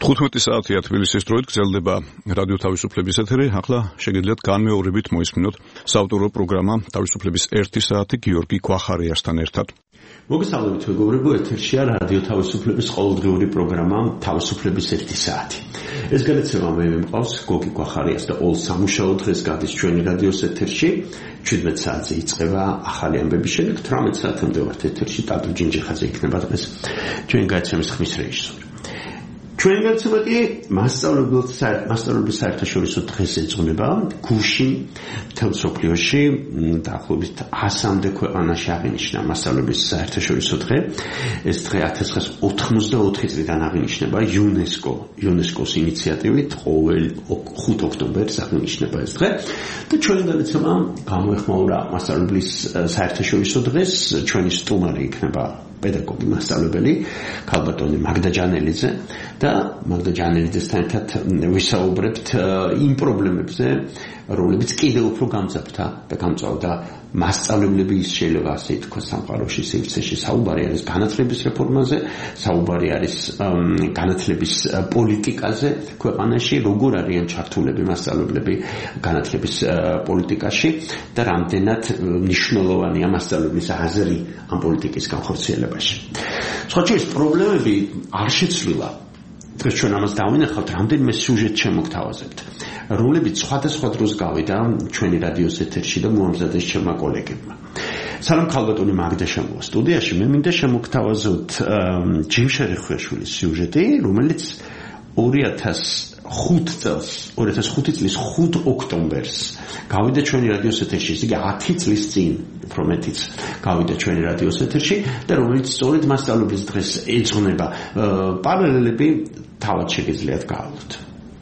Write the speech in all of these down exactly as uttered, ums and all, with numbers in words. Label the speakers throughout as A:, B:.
A: თხუთმეტი საათია თბილისის დროით გრძელდება რადიო თავისუფლების ეთერი. ახლა შეგიძლიათ განმეორებით მოისმინოთ საავტორო პროგრამა თავისუფლების ერთი საათი გიორგი ქვახარიასთან ერთად.
B: მოგესალმებით მეგობრებო, ეთერშია რადიო თავისუფლების ყოველდღიური პროგრამა თავისუფლების ერთი საათი. ეს განაცემა მე მყავს გოგი ქვახარიას და all სამუშაო დღეს გადის ჩვენი რადიოს ეთერში. შვიდმეტ საათზე იწყება ახალი ამბები, შემდეგ თვრამეტ საათამდე ვართ ეთერში. ტატუ ჯინჯიხაძე იქნება დღეს ჩვენი გადაცემის ხმის რეჟისორი. ჩვენი გადაცემები მასწავლებლების საერთაშორისო დღეს ეძღვნება გუშინ მთელ მსოფლიოში დაახლოებით ასამდე ქვეყანაში აღინიშნა მასწავლებლების საერთაშორისო დღე. ეს დღე ათას ცხრაას ოთხმოცდაოთხი წლიდან აღინიშნება იუნესკო იუნესკოს ინიციატივით ყოველ ხუთ ოქტომბერს აღინიშნება ეს დღე და ჩვენი გადაცემა გამოეხმაურა მასწავლებლის საერთაშორისო დღეს. ჩვენი სტუმარი იქნება პედაგოგი მასწავლებელი ქალბატონი მაგდა ჯანელიძე და მაგდა ჯანელიძესთან ერთად ვისაუბრებთ იმ პრობლემებზე, რომლებიც კიდევ უფრო გამძაფრდა და გამწვავდა მასწავლებლების შეიძლება ასე ითქვას სამყაროში სივრცეში. საუბარი არის განათლების რეფორმაზე, საუბარი არის განათლების პოლიტიკაზე ქვეყანაში, როგორ არიან ჩართულები მასწავლებლები განათლების პოლიტიკაში და რამდენად მნიშვნელოვანია მასწავლებლის აზრი ამ პოლიტიკის განხორციელებაში. სხვაჩვენს პრობლემები არ შეცვლილა. დღეს ჩვენ ამას დავინახავთ, რამდენიმე სიუჟეტ შემოგთავაზებთ, რომლებიც სხვადასხვა დროს გავიდა ჩვენი რადიოს ეთერში და მოამზადეს ჩემმა კოლეგებმა. სანამ ქალბატონი მაგდა შემოვა სტუდიაში, მე მინდა შემოგთავაზოთ ჯიმ შერიხუაშვილის სიუჟეტი, რომელიც ორი ათას ხუთი წელს, ორი ათას ხუთი წლის ხუთ ოქტომბერს გავიდა ჩვენი რადიოს ეთერში, ისე იგი ათი წლის წინ, უფრო მეტიც გავიდა ჩვენი რადიოს ეთერში და რომელიც სწორედ მასწავლებლის დღეს ეძღვნება. პარალელები თავად შეგიძლიათ გაავლოთ.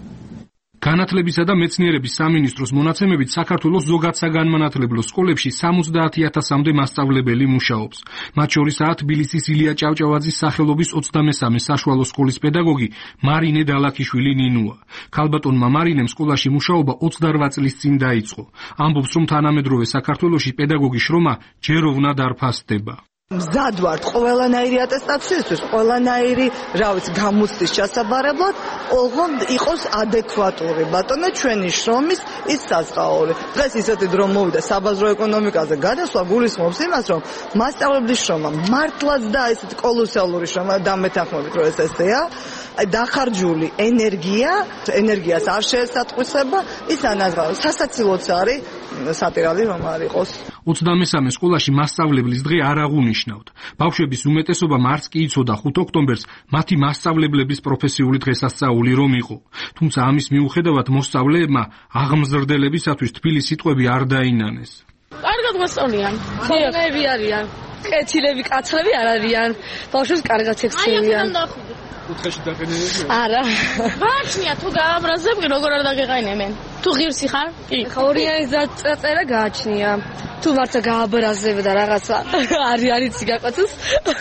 C: განათლებისა და მეცნიერების სამინისტროს მონაცემებით საქართველოს ზოგად საგანმანათლებლო სკოლებში სამოცდაათი ათასამდე მასწავლებელი მუშაობს. მათ შორისაა თბილისის ილია ჭავჭავაძის სახელობის ოცდამესამე საშუალო სკოლის პედაგოგი მარინე დალაქიშვილი ნინუა. ქალბატონმა მარინემ სკოლაში მუშაობა ოცდარვა წლის წინ დაიწყო. ამბობს, რომ თანამედროვე საქართველოში პედაგოგის შრომა ჯეროვნად არ ფასდება.
D: მზად ვართ ყველანაირი ატესტაციისთვის, ყველანაირი, რა ვიცი, გამოცდის ჩასაბარებლად, ოღონდ იყოს ადეკვატური. ბატონო, ჩვენი შრომის ის საზღაური. დღეს ისეთი დრო მოვიდა საბაზრო ეკონომიკაზე გადასვლა, გულისხმობს იმას, რომ მასწავლებლის შრომა მართლაც და ესეთი კოლოსალური შრომა დამეთანხმებით, რომ ეს ესეა, დახარჯული ენერგია, ენერგიას არ შეესატყვისება, ის ანაზღაურებს. სასაცილოც არის სატირალი რომ არ იყოს.
C: ოცდამესამე სკოლაში მასწავლებლის დღე არ აღუნიშნავთ. ბავშვების უმეტესობამ არც კი იცოდა ხუთ ოქტომბერს მათი მასწავლებლების პროფესიული დღესასწაული რომ იყო. თუმცა ამის მიუხედავად მოსწავლეებმა აღმზრდელებისათვის თბილის სიტყვები არ დაინანეს.
E: კარგად მოსწავლიან. ცხოველები არიან. კეთილები, კაცები არ არიან. ბავშვებს კარგად ექცევიან.
C: უთხეში დაყენებია?
E: არა. გააჩნია თუ გააბრაზებდი როგორ არ დაგეყენებენ. თუ ღირსი ხარ? კი.
F: ხა ორიანი დაწერა გააჩნია. თუ მართლა გააბრაზებდა რაღაცა არი არიცი გაყვეთოს.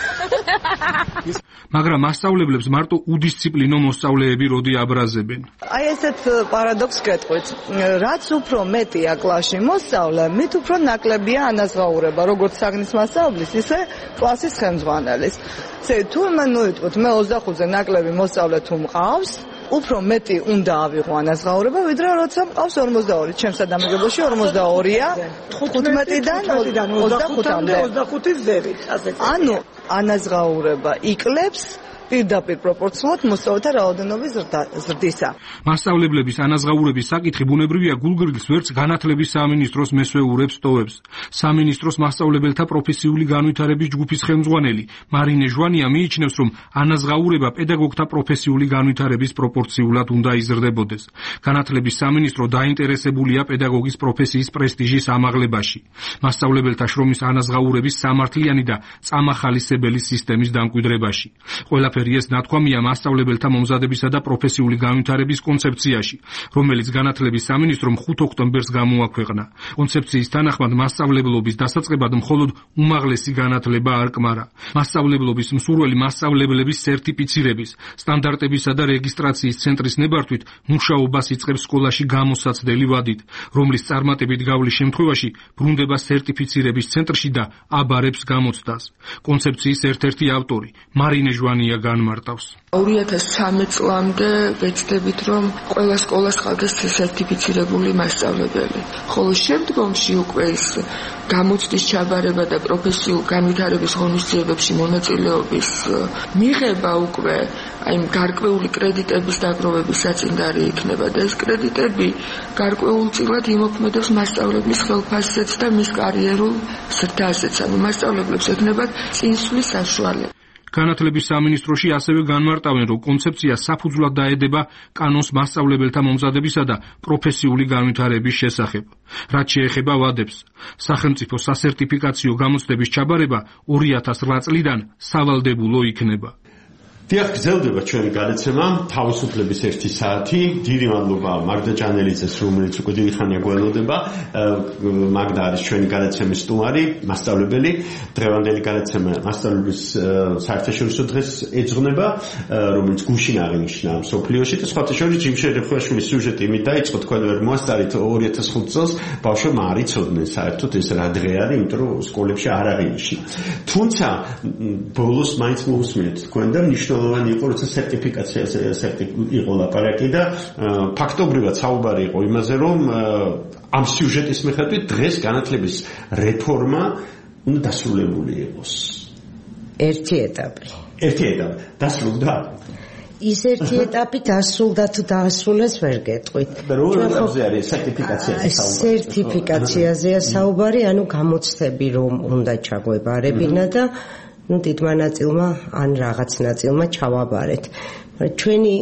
C: მაგრამ მასწავლებლებს მარტო უდისციპლინო მოსწავლეები როდი აბრაზებენ.
D: აი ესეთ პარადოქს გეტყვით. რაც უფრო მეტია კლასში მოსწავლე, მით უფრო ნაკლებია ანაზღაურება, როგორც საგნის მასწავლებლის, ისე კლასის ხელმძღვანელის. თუ იმანუიტყვით, მე ოცდახუთზე ნაკლები მოსწავლე თუ მყავს, უფრო მეტი უნდა ავიღო ანაზღაურება, ვიდრე როცა მყავს ორმოცდაორი. ჩემს ადამიანებში ორმოცდაორია, თხუთმეტიდან ოცდახუთამდე.
G: ოცდახუთი ზევით, ასე.
D: ანუ ანაზღაურება იკლებს პირდაპირ პროპორციულად მოსწავლეთა რაოდენობის ზრდისა.
C: მასწავლებლების ანაზღაურების საკითხი ბუნებრივია გულგრილს ვერც განათლების სამინისტროს მესვეურებს ტოვებს. სამინისტროს მასწავლებელთა პროფესიული განვითარების ჯგუფის ხელმძღვანელი მარინე ჟვანია მიიჩნევს, რომ ანაზღაურება პედაგოგთა პროფესიული განვითარების პროპორციულად უნდა იზრდებოდეს. განათლების სამინისტრო დაინტერესებულია პედაგოგის პროფესიის პრესტიჟის ამაღლებაში. მასწავლებელთა შრომის ანაზღაურების სამართლიანი და წამახალისებელი სისტემის დამკვიდრებაში. ყველაფერი ეს ნათქვამია მასწავლებელთა მომზადებისა და პროფესიული განვითარების კონცეფციაში, რომელიც განათლების სამინისტრომ ხუთ ოქტომბერს გამოაქვეყნა. კონცეფციის თანახმად მასწავლებლობის დასაწყებად მხოლოდ უმაღლესი განათლება არ კმარა. მასწავლებლობის მსურველი მასწავლებლების სერტიფიცირების, სტანდარტებისა და რეგისტრაციის ცენტრის ნებართვით მუშაობას იწყებს სკოლაში გამოსაცდელი ვადით, რომლის წარმატებით გავლის შემთხვევაში ბრუნდება სერტიფიცირების ცენტრში და აბარებს გამოცდას. კონცეფციის ერთ-ერთი ავტორი მარინე ჟვანია განმარტავს.
G: ორი ათას სამი წლამდე ვეცდებით, რომ ყველა სკოლას ყავდეს სერტიფიცირებული მასწავლებელი. ხოლო შემდგომში უკვე ის გამოცდის ჩაბარება და პროფესიულ განვითარების ღონისძიებებში მონაწილეობის მიღება უკვე აი გარკვეული კრედიტების დაგროვების საწინდარი იქნება და ეს კრედიტები გარკვეულწილად იმოქმედებს მასწავლებლის ხელფასზეც და მის კარიერულ ზრდაზეც, ანუ მასწავლებლებს ექნებათ წინსვლის საშუალება.
C: განათლების სამინისტროში ასევე განმარტავენ, რომ კონცეფცია საფუძვლად დაედება კანონს მასწავლებელთა მომზადებისა და პროფესიული განვითარების შესახებ. რაც შეეხება ვადებს, სახელმწიფო სასერტიფიკაციო გამოცდების ჩაბარება ორი ათას რვა წლიდან სავალდებულო იქნება.
B: დიახ, გრძელდება ჩვენი გადაცემა თავისუფლების ერთი საათი. დიდი მადლობა მაგდა ჯანელიძეს, რომელიც უკვე დიდი ხანია გველოდება. მაგდა არის ჩვენი გადაცემის სტუმარი, მასწავლებელი. დღევანდელი გადაცემა მასწავლებლის საერთაშორისო დღეს ეძღვნება, რომელიც გუშინ აღინიშნა მსოფლიოში და სხვათა შორის ჯიმშე რეხუაშვილის სიუჟეტი იმით დაიწყო, თქვენ ვერ მოასწარით ორი ათას ხუთი წელს ბავშვებმა არ იცოდნენ საერთოდ ეს რა დღე არის, იმიტომ რომ სკოლებში არ აღინიშნა. თუმცა ბოლოს მაინც მოусმინეთ თქვენ და ნიშნ იყო, როცა სერტიფიკაციაზე იყო ლაპარაკი და ფაქტობრივად საუბარი იყო იმაზე, რომ ამ სიუჟეტის მიხედვით დღეს განათლების რეფორმა უნდა დასრულებული იყოს.
H: ერთი ეტაპი.
B: ერთი ეტაპი. დასრულდა?
H: ის ერთი ეტაპი დასრულდა თუ დაასრულეს ვერ გეტყვით.
B: და როგორ ეტაპზე არის სერტიფიკაციაზე საუბარი?
H: სერტიფიკაციაზეა საუბარი, ანუ გამოცდები რომ უნდა ჩაგვებარებინა და ну დიდმა ნაწილმა ან რაღაც ნაწილმა ჩავაბარეთ. ჩვენი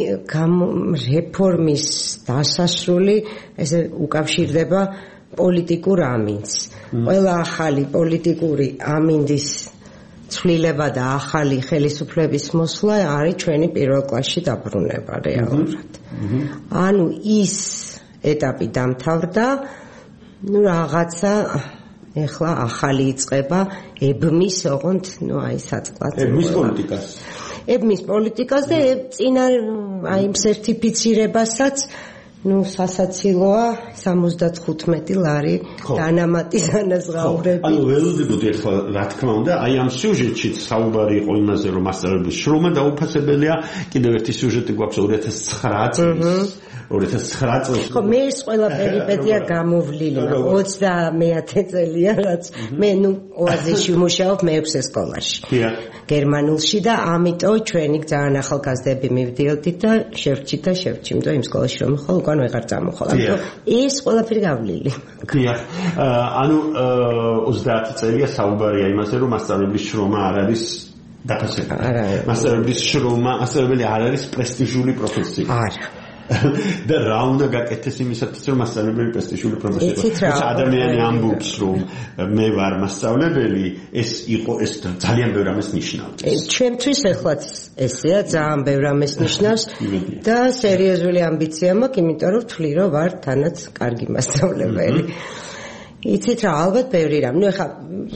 H: რეფორმის დასასრული ესე უკავშირდება პოლიტიკურ ამინდს. ყველა ახალი პოლიტიკური ამინდის ცვლილება და ახალი ხელისუფლების მოსვლა არის ჩვენი პირველ კლასში დაბრუნება რეალურად. ანუ ის ეტაპი დამთავრდა, ну რაღაცა ეხლა ახალი იწყება ებმის ოღონდ ნუ აი საწყლად
B: ებმის პოლიტიკას
H: ებმის პოლიტიკას და წინა აი სერტიფიცირებასაც ნუ სასაცილოა სამოცდახუთმეტი ლარი დანამატი განაზღაურები.
B: ანუ ველოდებოდი ახლა რა თქმა უნდა აი ამ სიუჟეტში საუბარი იყო იმაზე რომ მასწავლებლის შრომა დაუფასებელია. კიდევ ერთი სიუჟეტი გვაქვს ორი ათას ცხრა წლის ორი ათას ცხრა წელს.
H: ხო მე ეს ყველა პერიპეტია გამოვლილი ოცდამეათე წელია რაც მე ნუ ოაზისში ვმუშაობ მეექვსე სკოლაში. გერმანულში და ამიტომ ჩვენი ძალიან ახალგაზრდები მივდიოდით და შევჭით და შევჭიმდო იმ სკოლაში რომ ხო უკან ვეღარ წამოხვალ. ამიტომ ეს ყველაფერი გავლილი.
B: დიახ. ანუ ოცდაათი წელია საუბარია იმაზე რომ მასწავლებლის შრომა არ არის დაფასებული. მასწავლებლის შრომა, მასწავლებელი არ არის პრესტიჟული პროფესია.
H: არა.
B: და რა უნდა გაკეთდეს იმისათვის რომ მასწავლებელი პრესტიჟული პროფესია იყოს. ადამიანი ამბობს რომ მე ვარ მასწავლებელი, ეს იყო ეს ძალიან ბევრ ამას ნიშნავს.
H: ჩემთვის ეხლაც ესეა ძალიან ბევრ ამას ნიშნავს და სერიოზული ამბიცია მაქვს, იმიტომ რომ ვთვლი რომ ვარ თანაც კარგი მასწავლებელი. იცით რა, ალბათ ბევრი რამ. ნუ ეხლა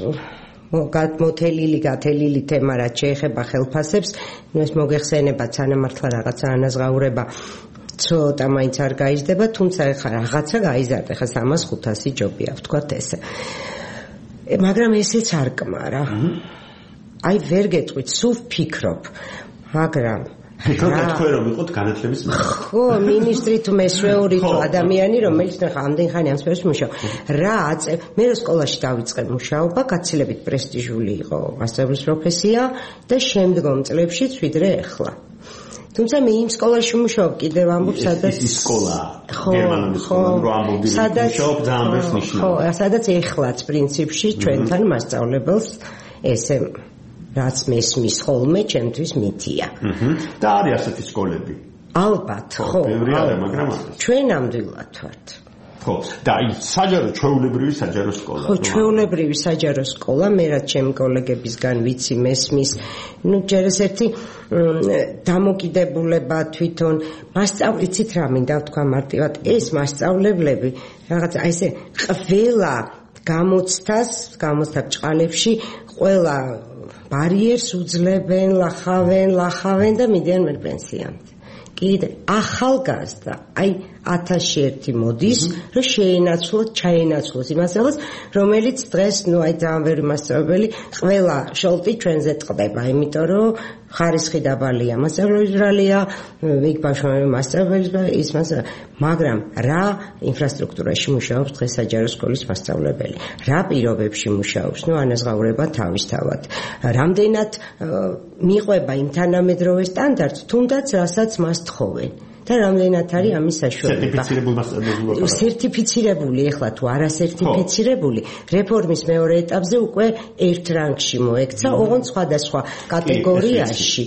H: მოთელილი გათელილი თემა რაც შეეხება ხელფასებს, ნუ ეს მოგეხსენება თანამართლა რაღაცა ანაზღაურება ცოტა მაინც არ გაიზრდება, თუმცა ეხლა რაღაცა გაიზარდა, ეხლა სამას ხუთასი ჯობია, ვთქვათ ესე. მაგრამ ესეც არ კმარა. აი ვერ გეტყვით, სულ ვფიქრობ, მაგრამ
B: ფიქრობთ თქვენ რომ იყოთ განათლების მინისტრი?
H: ხო, მინისტრი თუ მესვეული თუ ადამიანი, რომელიც ხა ამდენ ხანი ამ სფეროში მუშაობ. რა აწე, მე რო სკოლაში დავიწყე მუშაობა, გაცილებით პრესტიჟული იყო მასწავლებლის პროფესია და შემდგომ წლებშიც ვიდრე ეხლა. თუმცა მე იმ სკოლაში მუშაობ კიდევ ამბობ სადაც
B: ის სკოლა გერმანული სკოლა რო ამბობ მუშაობ ძალიან ბევრს ნიშნავს.
H: ხო, სადაც ეხლაც პრინციპში ჩვენთან მასწავლებელს ესე რაც მესმის ხოლმე ჩემთვის მითია.
B: და არის ასეთი სკოლები?
H: ალბათ, ხო.
B: ბევრი არის, მაგრამ
H: ჩვენ ამდვილად ვართ.
B: ხო, და ის საჯარო ჩვეულებრივი საჯარო სკოლა.
H: ხო, ჩვეულებრივი საჯარო სკოლა, მე რაც ჩემი კოლეგებისგან ვიცი მესმის, ну ჯერ ეს ერთი დამოკიდებულება თვითონ მასწავლიცით რა მინდა ვთქვა მარტივად, ეს მასწავლებლები რაღაც აი ესე ყველა გამოცდას, გამოცდა ბჭყალებში ყველა ბარიერს უძლებენ, ლახავენ, ლახავენ და მიდიან ვერ პენსიამდე. კიდე ახალგაზრდა, აი ათასში ერთი მოდის, რომ შეენაცვლოს, ჩაენაცვლოს იმას რაღაც, რომელიც დღეს, ну, აი ძალიან ბევრი მასწავლებელი ყველა შოლტი ჩვენზე ტყდება, იმიტომ რომ ხარისხი დაბალია, მასწავლებელი ბრალია, იქ ბავშვები მასწავლებელი ის მასწავლებელი, მაგრამ რა ინფრასტრუქტურაში მუშაობს დღეს საჯარო სკოლის მასწავლებელი, რა პირობებში მუშაობს, ну, ანაზღაურება თავისთავად. რამდენად მიყვება იმ თანამედროვე სტანდარტს, თუნდაც რასაც მას თხოვენ. და რამდენად არის ამის საშუალება. სერტიფიცირებული, ეხლა თუ არა სერტიფიცირებული, რეფორმის მეორე ეტაპზე უკვე ერთ რანგში მოექცა, ოღონდ სხვადასხვა კატეგორიაში.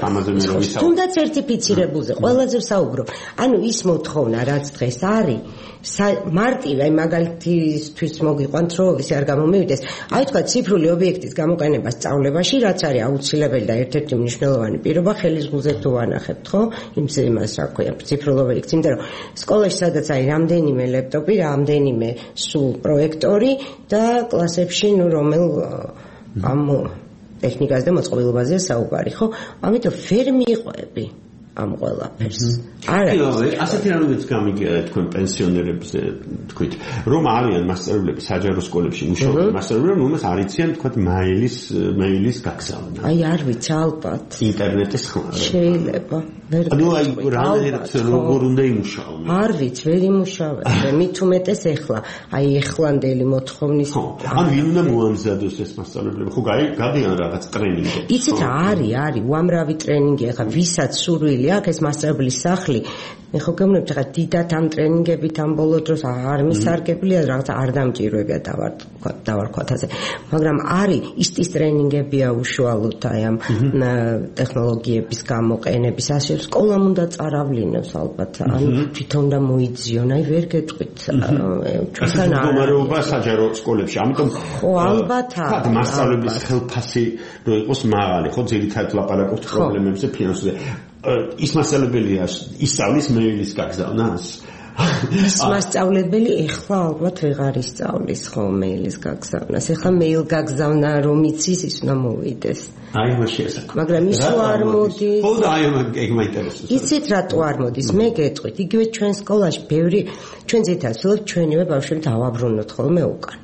H: თუნდაც სერტიფიცირებულზე, ყველაზე ვსაუბრობ. ანუ ის მოთხოვნა, რაც დღეს არის, მარტივ, აი მაგალითისთვის მოგიყვანთ, რომ ისე არ გამომივიდეს. აი თქვა ციფრული ობიექტის გამოყენება სწავლებაში, რაც არის აუცილებელი და ერთ-ერთი მნიშვნელოვანი პირობა, ხელის ღუზე თუ ვანახებთ, ხო? იმზე იმას რა ქვია, ციფრულ ობიექტს, იმიტომ რომ სკოლაში სადაც არის რამდენიმე ლეპტოპი, რამდენიმე სულ პროექტორი და კლასებში, ну, რომელ ამ ტექნიკაზე და მოწყობილობაზეა საუბარი, ხო? ამიტომ ვერ მიყვები ამ ყველაფერს. არა,
B: ასეთი რამაც გამიგია თქვენ პენსიონერებზე, თქვით, რომ არიან მასწავლებლები საჯარო სკოლებში მუშაობენ მასწავლებლები, რომელსაც არ იციან, თქვათ, მაილის მეილის გაგზავნა.
H: აი, არ ვიცი, ალბათ.
B: ინტერნეტის ხმა.
H: შეიძლება.
B: ანუ აი, რამდენად როგორ უნდა იმუშაონ?
H: არ ვიცი, ვერ იმუშავებ. მით უმეტეს ეხლა, აი ეხლანდელი მოთხოვნის.
B: ანუ ვინ უნდა მოამზადოს ეს მასწავლებლები? ხო, გადიან რაღაც ტრენინგი.
H: იცით რა არის, არის უამრავი ტრენინგი, ახლა ვისაც სურვილი აქვს ეს მასწავლებლის სახლი, მე ხო გეუბნებთ, ახლა დიდად ამ ტრენინგებით ამ ბოლო დროს არ მისარგებლია, რაღაც არ დამჭირვებია დავარქვათ ასე. მაგრამ არის ისტის ტრენინგებია უშუალოდ აი ამ ტექნოლოგიების გამოყენების ასე სკოლამ უნდა წაავლინოს ალბათ, ანუ თვითონ და მოიძიონ, აი ვერ გეტყვით.
B: ჩვენთან მდგომარეობა საჯარო სკოლებში, ამიტომ
H: ხო, ალბათ
B: არის. მასწავლებლების ხელფასი რო იყოს მაღალი, ხო, ძირითადად ლაპარაკობთ პრობლემებზე ფინანსზე. ის მასწავლებელია ისწავლის მეილის გაგზავნას?
H: ის მასწავლებელი ეხლა ალბათ ვეღარ ისწავლის ხო მეილის გაგზავნას. ეხლა მეილ გაგზავნა რომ იცის, ის უნდა მოვიდეს.
B: აი მაშინ ეს.
H: მაგრამ ის არ მოდის.
B: ხო და აი ეგ მაინტერესებს.
H: იცით რატო არ მოდის? მე გეტყვით, იგივე ჩვენ სკოლაში ბევრი ჩვენ ძირითადად ვცდილობთ ჩვენივე ბავშვები დავაბრუნოთ ხოლმე უკან.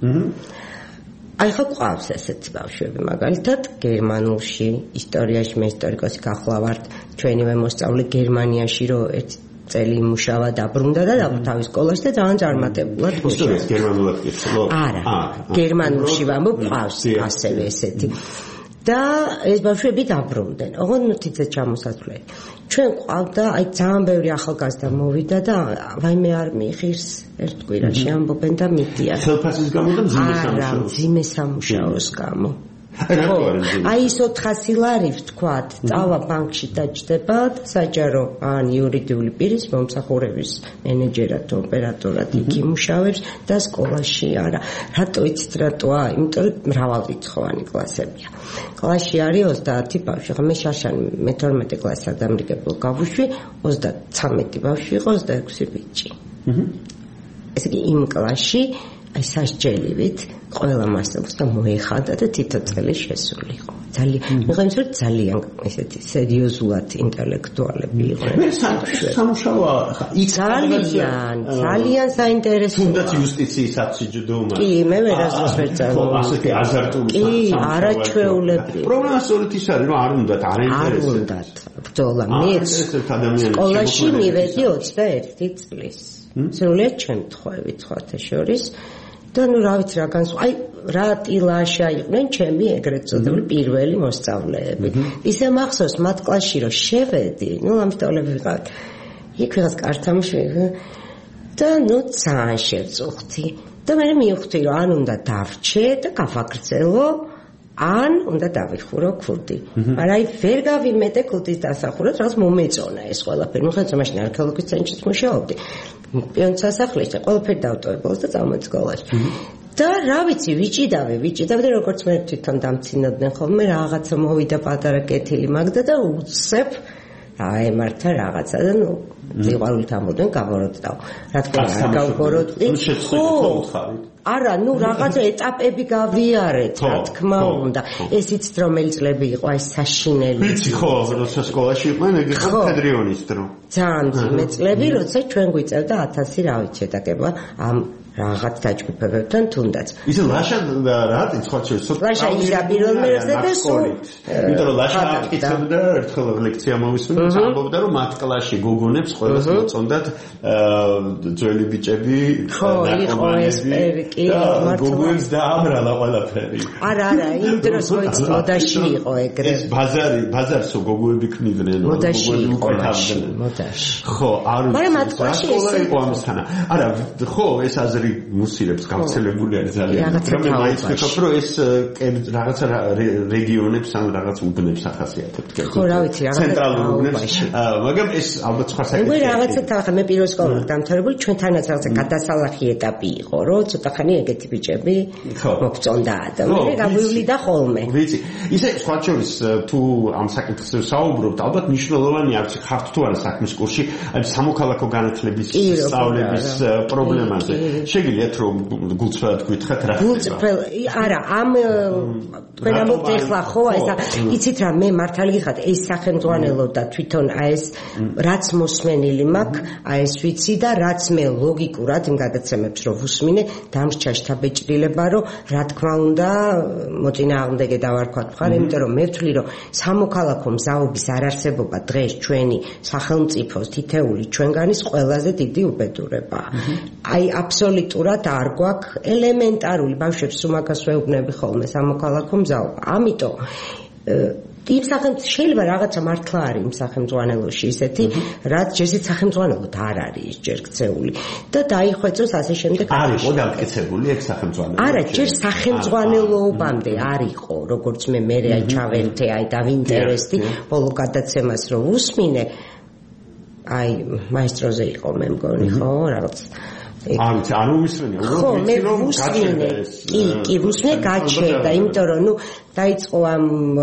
H: აი ხო ყავს ესეთი ბავშვები, მაგალითად გერმანულში, ისტორიაში მე ისტორიკოსი გახლავართ, ჩვენივე მოსწავლე გერმანიაში რო ერთ წელი იმუშავა დაბრუნდა და თავის სკოლაში და ძალიან წარმატებულად
B: ისტორიას გერმანულად კითხულობ?
H: არა, გერმანულში ვამბობ, ყავს ასევე ესეთი. და ეს ბავშვები დაბრუნდნენ. ოღონდ თითქოს ჩამოსათვლელი. ჩვენ ყავდა, აი ძალიან ბევრი ახალგაზრდა მოვიდა და ვაიმე არ მიიღირს ერთ კვირაში ამბობენ და მიდიან.
B: ხელფასის გამო და მძიმე სამუშაოს.
H: არა, მძიმე სამუშაოს გამო. აი ის ოთხასი ლარი ვთქვათ, წავა ბანკში დაჯდება და საჯარო ან იურიდიული პირის მომსახურების მენეჯერად, ოპერატორად იქ იმუშავებს და სკოლაში არა. რატო იცით რატოა? იმიტომ რომ მრავალრიცხოვანი კლასებია. კლასში არის ოცდაათი ბავშვი, ხო მე შარშანი მეთორმეტე კლასსა დამრიგებულ გავუშვი, ოცდაცამეტი ბავშვი იყო, ოცდაექვსი ბიჭი. ესე იგი იმ კლასში აი სასჯელივით ყველა მასწავლებელს და მოეხადა და თითო წელი შესული იყო. ძალიან, მე ხომ ისე ძალიან ესეთი სერიოზულად ინტელექტუალები იყვნენ.
B: მე სამუშაოა იქ
H: ძალიან, ძალიან საინტერესო.
B: თუნდაც იუსტიციის აბსიჯდომა.
H: კი, მე ვერასდროს ვერ
B: წარმოვიდგინე. ხო, ასეთი აზარტული
H: კი, არაჩვეულებრივი.
B: პრობლემა სწორედ ის არის, რომ არ უნდათ, არ ინტერესებს.
H: არ უნდათ. ბრძოლა მეც სკოლაში მივედი ოცდაერთი წლის. სრულიად შემთხვევით სხვათა შორის. და ნუ რა ვიცი რა განსხვავ აი რა ტილაშა იყვნენ ჩემი ეგრეთ წოდებული პირველი მოსწავლეები. ისე მახსოვს მათ კლასში რომ შევედი, ნუ ამსწავლები ვიყავ. იქ ვიღაც კარტამში და ნუ ძალიან შევწუხდი. და მე მივხვდი რომ ან უნდა დავრჩე და გავაგრძელო, ან უნდა დავიხურო ქურდი. მაგრამ აი ვერ გავიმეტე ქურდის დასახურებას, რაღაც მომეწონა ეს ყველაფერი. ნუ ხეთ მაშინ არქეოლოგიის ცენტრში მუშაობდი. პიონერთა სასახლეში და ყველაფერი დავტოვებულს და წავედი სკოლაში. და რა ვიცი, ვიჭიდავე, ვიჭიდავე და როგორც მე თვითონ დამცინოდნენ ხოლმე, რაღაცა მოვიდა პატარა კეთილი მაგდა და უცებ აემართა რაღაცა და ნუ ზიყვარულით ამბობდნენ გაბოროტდაო. რა თქმა უნდა, გავბოროტდი.
B: ხო,
H: არა, ნუ რაღაცა ეტაპები გავიარეთ, რა თქმა უნდა. ესიც დრომელი წლები იყო, აი საშინელი.
B: ვიცი ხო, როცა სკოლაში იყვნენ, ეგ იყო ფედრიონის დრო.
H: ძალიან ძიმე წლები, როცა ჩვენ გვიწევდა ათასი რა ვიცი შეტაკება ამ რაღაც დაჯგუფებებთან თუნდაც.
B: ისე ლაშა რა თქმა უნდა,
H: ლაშა ისა პირველ მერებზე და სულ.
B: იმიტომ რომ ლაშა აკეთებდა ერთხელ ლექცია მოვისმენთ, ამბობდა რომ მათ კლასში გოგონებს ყველას მოწონდათ ძველი ბიჭები,
H: ნაკომანები.
B: გოგოებს დაამრალა ყველაფერი.
H: არა, არა, იმ დროს მოიც მოდაში იყო ეგრე.
B: ეს ბაზარი, ბაზარსო გოგოები ქმნიდნენ,
H: გოგოები უკრავდნენ. მოდაში.
B: ხო, არ ვიცი.
H: მაგრამ მათ კლასში
B: ეს იყო ამისთან. არა, ხო, ეს აზრი მუსილებს გავრცელებული არის ძალიან. მაგრამ მაინც ვფიქრობ, რომ ეს რაღაცა რეგიონებს ან რაღაც უბნებს ახასიათებთ.
H: ხო, რა ვიცი, რაღაცა
B: ცენტრალურ უბნებს. მაგრამ ეს ალბათ სხვა საკითხია.
H: მე რაღაცა თან მე პირველ სკოლაში დამთავრებული ჩვენთანაც რაღაცა გადასალახი ეტაპი იყო, რომ ცოტა ხანი ეგეთი ბიჭები მოგწონდა და მე გავივლიდა ხოლმე.
B: ვიცი, ისე სხვა შორის თუ ამ საკითხზე საუბრობთ, ალბათ მნიშვნელოვანი არის ხართ თუ არა საქმის კურსში, აი სამოქალაქო განათლების სწავლების პრობლემაზე. შეგიძლიათ რომ გულწრფელად გითხრათ რა
H: გულწრფელ არა ამ თქვენ ამბობთ ეხლა ხო აი ესა იცით რა მე მართალი გითხრათ ეს სახელმძღვანელო და თვითონ აი ეს რაც მოსმენილი მაქვს აი ეს ვიცი და რაც მე ლოგიკურად იმ გადაცემებს რო ვუსმინე დამრჩა შთაბეჭდილება რომ რა თქმა უნდა მოწინააღმდეგე დავარქვათ მხარ იმიტომ რომ მე ვთვლი რომ სამოქალაქო მზაობის არარსებობა დღეს ჩვენი სახელმწიფოს თითეული ჩვენგანის ყველაზე დიდი უბედურება აი აბსოლუტურად არ გვაქვს ელემენტარული ბავშვებს უმაგას ვეუბნები ხოლმე სამოქალაქო მზაობა. ამიტომ იმ სახელმწიფო შეიძლება რაღაცა მართლა არის იმ სახელმძღვანელოში ისეთი, რაც ჯერჯერობით სახელმძღვანელოდ არ არის ჯერ ქცეული და დაიხვეწოს ასე შემდეგ.
B: არის ხო დამტკიცებული ეგ სახელმძღვანელო?
H: არა, ჯერ სახელმძღვანელოობამდე არ იყო, როგორც მე მე აი ჩავერთე, აი დავინტერესდი ბოლო გადაცემას რო ვუსმინე. აი მაესტროზე იყო მე მგონი, ხო, რაღაც
B: არის არ უმისმენია
H: ხო მე ვუსმინე კი კი ვუსმინე გაჩერდა იმიტომ რომ ნუ დაიწყო ამ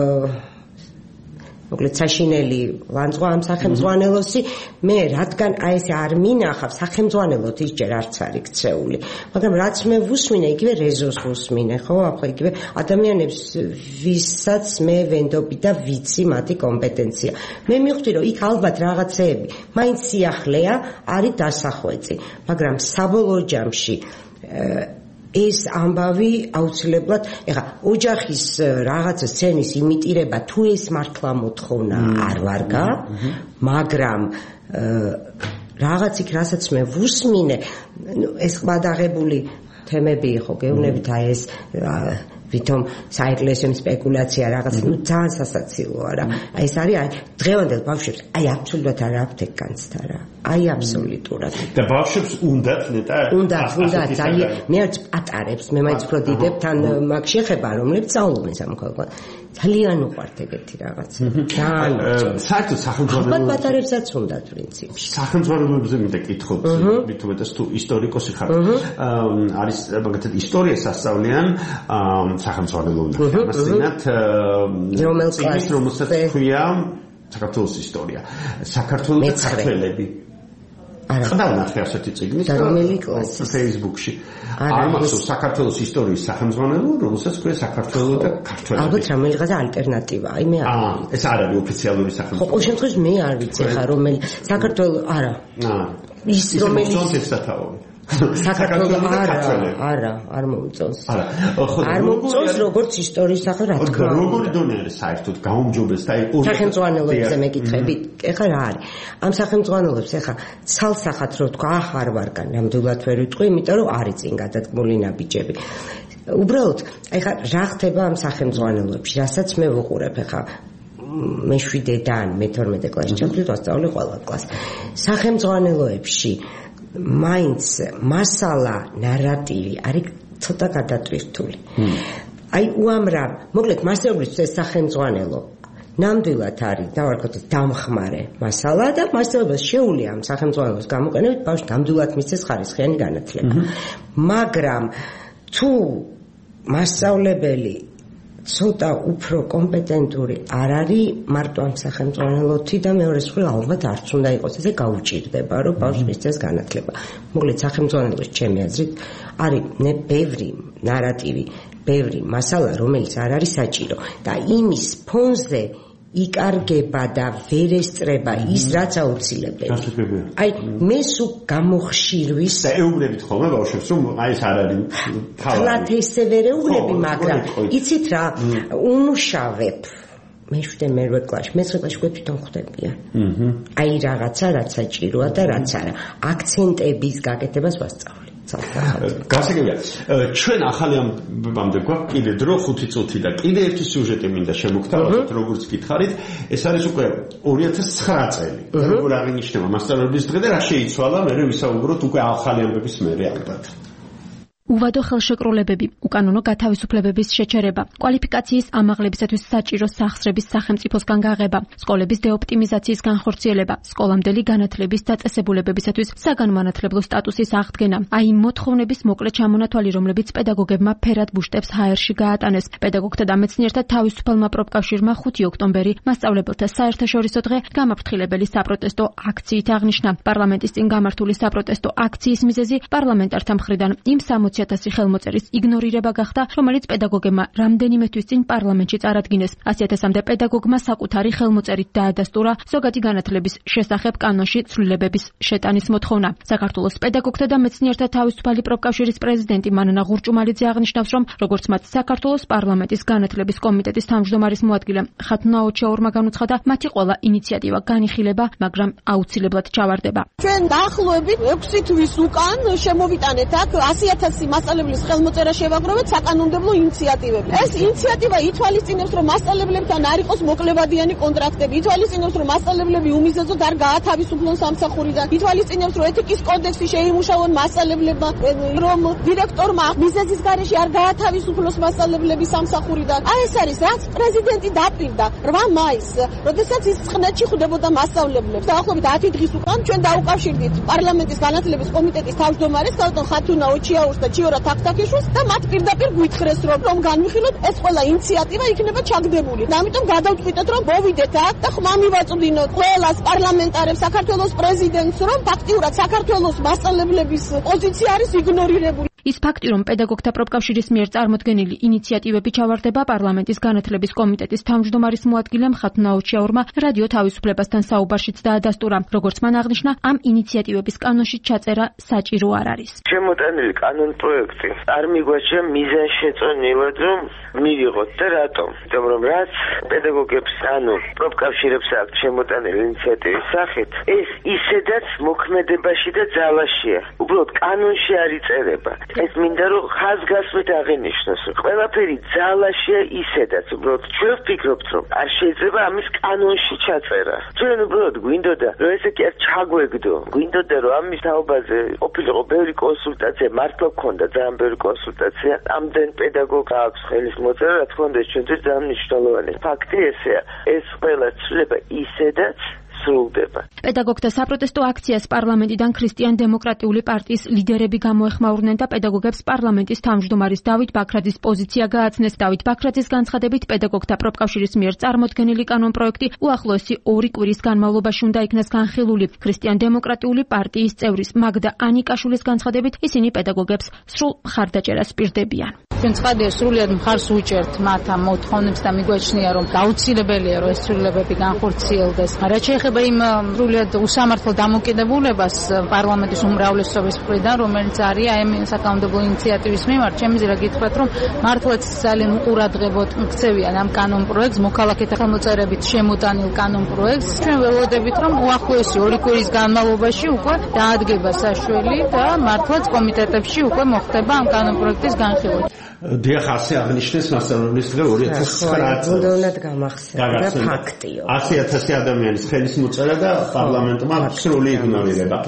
H: მოკლედ საშინელი ლანძღვა ამ სახელმძღვანელოსი მე რადგან აი ეს არ მინახავ სახელმძღვანელოთ ის ჯერ არც არის ქცეული მაგრამ რაც მე ვუსმინე იგივე რეზოს ვუსმინე ხო ახლა იგივე ადამიანებს ვისაც მე ვენდობი და ვიცი მათი კომპეტენცია მე მივხვდი რომ იქ ალბათ რაღაცეები მაინც სიახლეა არის დასახვეწი მაგრამ საბოლოო ჯამში ეს ამბავი აუცილებლად ეხა ოჯახის რაღაცა სცენის იმიტირება თუ ეს მართლა მოთხოვნა არ ვარგა მაგრამ რაღაც იქ რასაც მე ვუსმინე ეს ყბადაღებული თემები იყო გეუბნებით აი ეს ვითომ საეკლესიო სპეკულაცია რაღაც ნუ ძალიან სასაცილოა რა აი ეს არის აი დღევანდელ ბავშვებს აი აბსოლუტურად არ აქვთ ეგ განცდა რა აი აბსოლუტურად
B: და ბავშვებს უნდათ ნეტა
H: უნდა უნდა ძალიან მე არც პატარებს მე მაინც უფრო დიდებს თან მაგ შეხება რომლებიც სწავლობენ სამოქალაქო ძალიან უყვართ ეგეთი რაღაცა ძალიან
B: საერთოდ სახელმძღვანელო
H: ალბათ პატარებსაც უნდათ პრინციპში
B: სახელმძღვანელოებზე მინდა კითხოთ მithumetas თუ ისტორიკოსი ხარ არის მაგათად ისტორიას ასწავლიან სახელმძღვანელოებთან მასწინათ
H: რომელ კლასს
B: რომელსაც ქვია საქართველოს ისტორია საქართველოს ქართველები
H: არა
B: ყდავნახე ასეთი წიგნი
H: და რომელი კლასი
B: Facebook-ში არ მახსოვს საქართველოს ისტორიის სახელმძღვანელო რომელსაც ქვია საქართველოს და ქართველები
H: ალბათ რომელიღაცა ალტერნატივა აი მე არ
B: ვიცი ეს არ არის ოფიციალური სახელმძღვანელო ხო
H: ყოველ შემთხვევაში მე არ ვიცი ხა რომელი საქართველოს არა ის რომელი
B: ისეთაური
H: საქართველოს არა არა არ მომწონს არა არ მომწონს როგორც ისტორიის სახე რა თქმა უნდა
B: როგორი დონე არის საერთოდ გაუმჯობეს და აი
H: სახელმძღვანელოებზე მეკითხები ეხლა რა არის ამ სახელმძღვანელოებს ეხლა ცალსახად რო თქვა ახ არ ვარგან ნამდვილად ვერ ვიტყვი იმიტომ რომ არის წინ გადადგმული ნაბიჯები უბრალოდ ეხლა რა ხდება ამ სახელმძღვანელოებში რასაც მე ვუყურებ ეხლა მეშვიდედან მეთორმეტე კლასში ჩავდივარ ვასწავლე ყველა კლასს სახელმძღვანელოებში მაინც მასალა ნარატივი არის ცოტა გადატვირთული. აი უამრავ, მოკლედ მასეულისთვის ეს სახელმძღვანელო ნამდვილად არის დავარქოთ დამხმარე მასალა და მასეულობას შეუძლია ამ სახელმძღვანელოს გამოყენებით ბავშვს ნამდვილად მისცეს ხარისხიანი განათლება. მაგრამ თუ მასწავლებელი ცოტა უფრო კომპეტენტური არ არის მარტო ამ სახელმწიფოთი და მეორე მხრივ ალბათ არც უნდა იყოს ესე გაუჭირდება რომ ბავშვი მისცეს განათლება. მოკლედ სახელმწიფოს ჩემი აზრით არის ნე ბევრი ნარატივი, ბევრი მასალა რომელიც არ არის საჭირო და იმის ფონზე იკარგება და ვერ ესწრება ის რაც აუცილებელია. აი მე სულ გამოხშირვის
B: და ეუბნებით ხოლმე ბავშვებს რომ აი ეს არ არის
H: თავად ესე ვერ ეუბნები, მაგრამ იცით რა უმუშავებ მეშვიდე მერვე კლასში, მეცხრე კლასში უკვე თვითონ ხვდებიან. აი რაღაცა რაც საჭიროა და რაც არა. აქცენტების გაკეთებას ვასწავლი.
B: გასაგებია. ჩვენ ახალი ამბამდე გვაქვს კიდე დრო ხუთი წუთი და კიდე ერთი სიუჟეტი მინდა შემოგთავაზოთ, როგორც გითხარით, ეს არის უკვე ორი ათას ცხრა წელი. როგორ აღინიშნება მასწავლებლის დღე და რა შეიცვალა, მე ვისაუბროთ უკვე ახალი ამბების მერე ალბათ.
I: უვადო ხელშეკრულებები, უკანონო გათავისუფლებების შეჩერება, კვალიფიკაციის ამაღლებისათვის საჭირო სახსრების სახელმწიფოსგან გაღება, სკოლების დეოპტიმიზაციის განხორციელება, სკოლამდელი განათლების დაწესებულებებისათვის საგანმანათლებლო სტატუსის აღდგენა. აი მოთხოვნების მოკლე ჩამონათვალი, რომლებიც პედაგოგებმა ფერად ბუშტებს ჰაერში გაატანეს. პედაგოგთა და მეცნიერთა თავისუფალმა პროფკავშირმა ხუთი ოქტომბერი მასწავლებელთა საერთაშორისო დღე გამაფრთხილებელი საპროტესტო აქციით აღნიშნა. პარლამენტის წინ გამართული საპროტესტო აქციის მიზეზი პარლამენტართა მხრიდან იმ სამოცი ათასი ხელმოწერის იგნორირება გახდა, რომელიც პედაგოგებმა რამდენიმე თვის წინ პარლამენტში წარადგინეს. ასი ათასამდე პედაგოგმა საკუთარი ხელმოწერით დაადასტურა ზოგადი განათლების შესახებ კანონში ცვლილებების შეტანის მოთხოვნა. საქართველოს პედაგოგთა და მეცნიერთა თავისუფალი პროფკავშირის პრეზიდენტი მანანა ღურჭუმალიძე აღნიშნავს, რომ როგორც მათ საქართველოს პარლამენტის განათლების კომიტეტის თავმჯდომარის მოადგილე ხათუნა ოჩაურმა განუცხადა, მათი ყველა ინიციატივა განიხილება, მაგრამ აუცილებლად ჩავარდება.
J: ჩვენ დაახლოებით ექვსი თვის უკან შემოვიტანეთ აქ ასი ათასი მასწავლებლის ხელმოწერა შევაგროვეთ საკანონმდებლო ინიციატივები. ეს ინიციატივა ითვალისწინებს, რომ მასწავლებლებთან არ იყოს მოკლებადიანი კონტრაქტები, ითვალისწინებს, რომ მასწავლებლები უმიზეზოდ არ გაათავისუფლონ სამსახურიდან, ითვალისწინებს, რომ ეთიკის კოდექსი შეიმუშაონ მასწავლებლებმა, რომ დირექტორმა მიზეზის გარეშე არ გაათავისუფლოს მასწავლებლები სამსახურიდან. აი ეს არის რაც პრეზიდენტი დაპირდა რვა მაისს, როდესაც ის წყნეთში ხვდებოდა მასწავლებლებს. დაახლოებით ათი დღის უკან ჩვენ დაუკავშირდით პარლამენტის განათლების კომიტეტის თავმჯდომარეს ხათუნა ოჩიაურს და ჩიორა თაქთაქიშვილს და მათ პირდაპირ გვითხრეს, რომ რომ განვიხილოთ ეს ყველა ინიციატივა იქნება ჩაგდებული. ამიტომ გადავწყვიტეთ, რომ მოვიდეთ აქ და ხმა მივაწვდინოთ ყველას პარლამენტარებს, საქართველოს პრეზიდენტს, რომ ფაქტიურად საქართველოს მასწავლებლების პოზიცია არის იგნორირებული.
I: ის ფაქტი, რომ პედაგოგთა პროფკავშირის მიერ წარმოდგენილი ინიციატივები ჩავარდება, პარლამენტის განათლების კომიტეტის თავმჯდომარის მოადგილემ ხათუნა ოჩიაურმა რადიო თავისუფლებასთან საუბარშიც დაადასტურა. როგორც მან აღნიშნა, ამ ინიციატივების კანონში ჩაწერა საჭირო არ არის.
K: შემოტანილი კანონ პროექტი არ მიგვაჩნია მიზანშეწონილად, რომ მივიღოთ და რატომ? იმიტომ რომ რაც პედაგოგებს ანუ პროფკავშირებს აქვს შემოტანილი ინიციატივის სახით, ეს ისედაც მოქმედებაში და ძალაშია. უბრალოდ კანონში არ იწერება. ეს მინდა რომ ხაზგასმით აღინიშნოს. ყველაფერი ძალაშია ისედაც. უბრალოდ ჩვენ ვფიქრობთ, რომ არ შეიძლება ამის კანონში ჩაწერა. ჩვენ უბრალოდ გვინდოდა, რომ ესე კი არ ჩაგვეგდო. გვინდოდა, რომ ამის თაობაზე ყოფილიყო ბევრი კონსულტაცია, მართლა გქონდა ძალიან ბევრი კონსულტაცია. ამდენ პედაგოგ აქვს ხელის მოწერა, რა თქმა უნდა, ჩვენთვის ძალიან მნიშვნელოვანი. ფაქტი ესეა, ეს ყველა ცვლილება ისედაც სრულდება.
I: პედაგოგთა საპროტესტო აქციას პარლამენტიდან ქრისტიან დემოკრატიული პარტიის ლიდერები გამოეხმაურნენ და პედაგოგებს პარლამენტის თავმჯდომარის დავით ბაქრაძის პოზიცია გააცნეს. დავით ბაქრაძის განცხადებით, პედაგოგთა პროფკავშირის მიერ წარმოდგენილი კანონპროექტი უახლოესი ორი კვირის განმავლობაში უნდა იქნეს განხილული. ქრისტიან დემოკრატიული პარტიის წევრის მაგდა ანიკაშვილის განცხადებით, ისინი პედაგოგებს სრულ მხარდაჭერას პირდებიან.
L: ჩვენ ცხადია სრულიად მხარს უჭერთ მათ ამ მოთხოვნებს და მიგვაჩნია, რომ აუცილებელია, რომ ეს ცვლილებები განხორციელდეს. რაც შეეხება იმ სრულიად უსამართლო დამოკიდებულებას პარლამენტის უმრავლესობის მხრიდან, რომელიც არის აი ამ საკანონმდებლო ინიციატივის მიმართ, ჩემი ზრდა გითხრათ, რომ მართლაც ძალიან უყურადღებოდ ქცევიან ამ კანონპროექტს, მოქალაქეთა ხელმოწერებით შემოტანილ კანონპროექტს. ჩვენ ველოდებით, რომ უახლოესი ორი კვირის განმავლობაში უკვე დაადგება საშველი და მართლაც კომიტეტებში უკვე მოხდება ამ კანონპროექტის განხილვა.
B: დიახ, ასე აღნიშნეს მასწავლებლის დღე ორი ათას ცხრა წელს.
H: უნდათ გამახსენდა და ფაქტიო.
B: ასი ათასი ადამიანის ხელის მოწერა და პარლამენტმა სრული იგნორირება.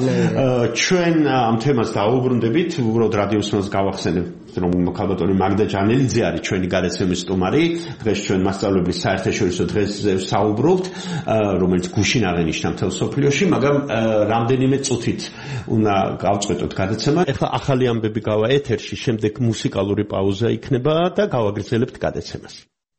B: ჩვენ ამ თემას დაუბრუნდებით, უბრალოდ რადიოსმენს გავახსენებ, რომ ქალბატონი მაგდა ჯანელიძე არის ჩვენი გადაცემის სტუმარი. დღეს ჩვენ მასწავლებლის საერთაშორისო დღეზე საუბრობთ, რომელიც გუშინ აღინიშნა მთელ სოფლიოში, მაგრამ რამდენიმე წუთით უნდა გავწყვეტოთ გადაცემა. ეხლა ახალი ამბები გავა ეთერში, შემდეგ მუსიკალური პაუზა იქნება და გავაგრძელებთ გადაცემას.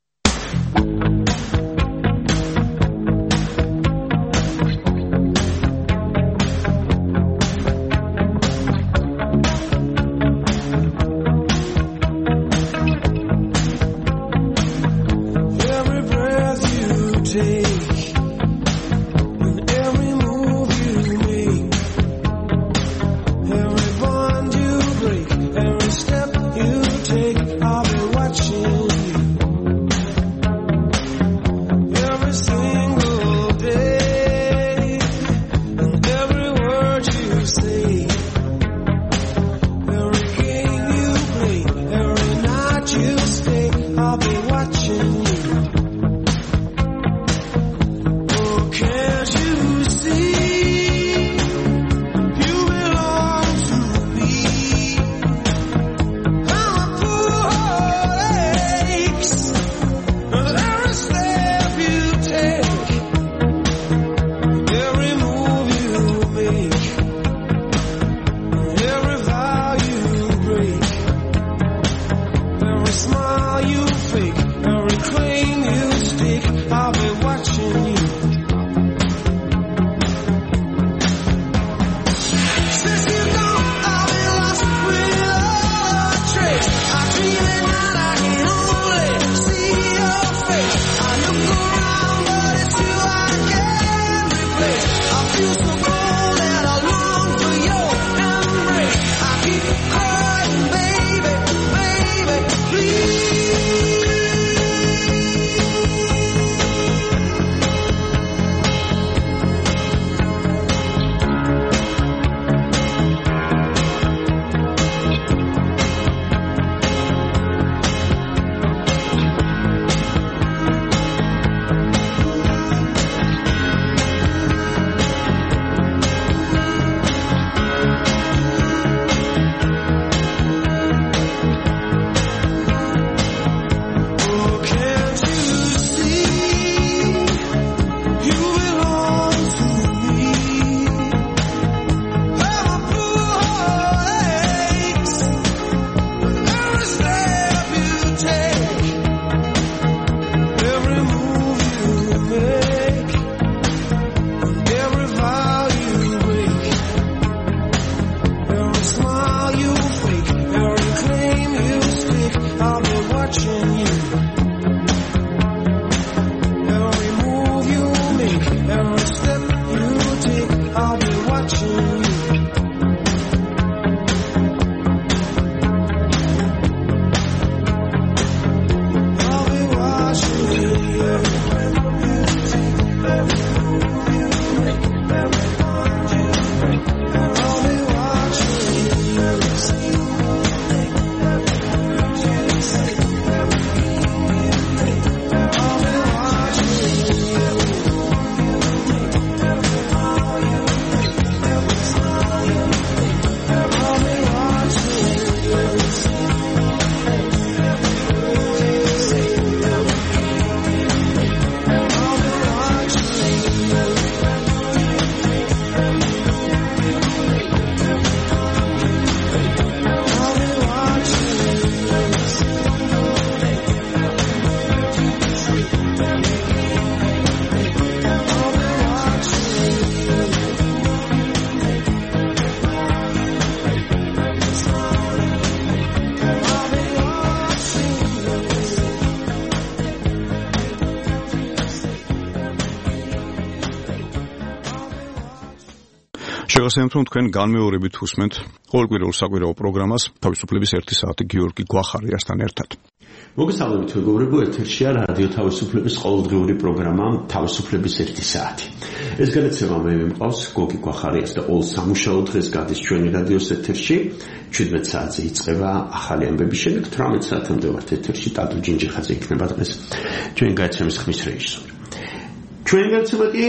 A: შეგახსენებთ, რომ თქვენ განმეორებით უსმენთ ყოველკვირეულ საკვირაო პროგრამას თავისუფლების ერთი საათი გიორგი გვახარიასთან ერთად.
B: მოგესალმებით მეგობრებო, ეთერშია რადიო თავისუფლების ყოველდღიური პროგრამა თავისუფლების ერთი საათი. ეს განაცემა მე მყავს გოგი გვახარიას და all სამუშაო დღეს გადის ჩვენი რადიოს ეთერში. შვიდმეტ საათზე იწყება ახალი ამბები, შემდეგ თვრამეტ საათამდე ვართ ეთერში, ტატუ ჯინჯიხაძე იქნება დღეს ჩვენი გადაცემის ხმის რეჟისორი. ჩვენი გადაცემა კი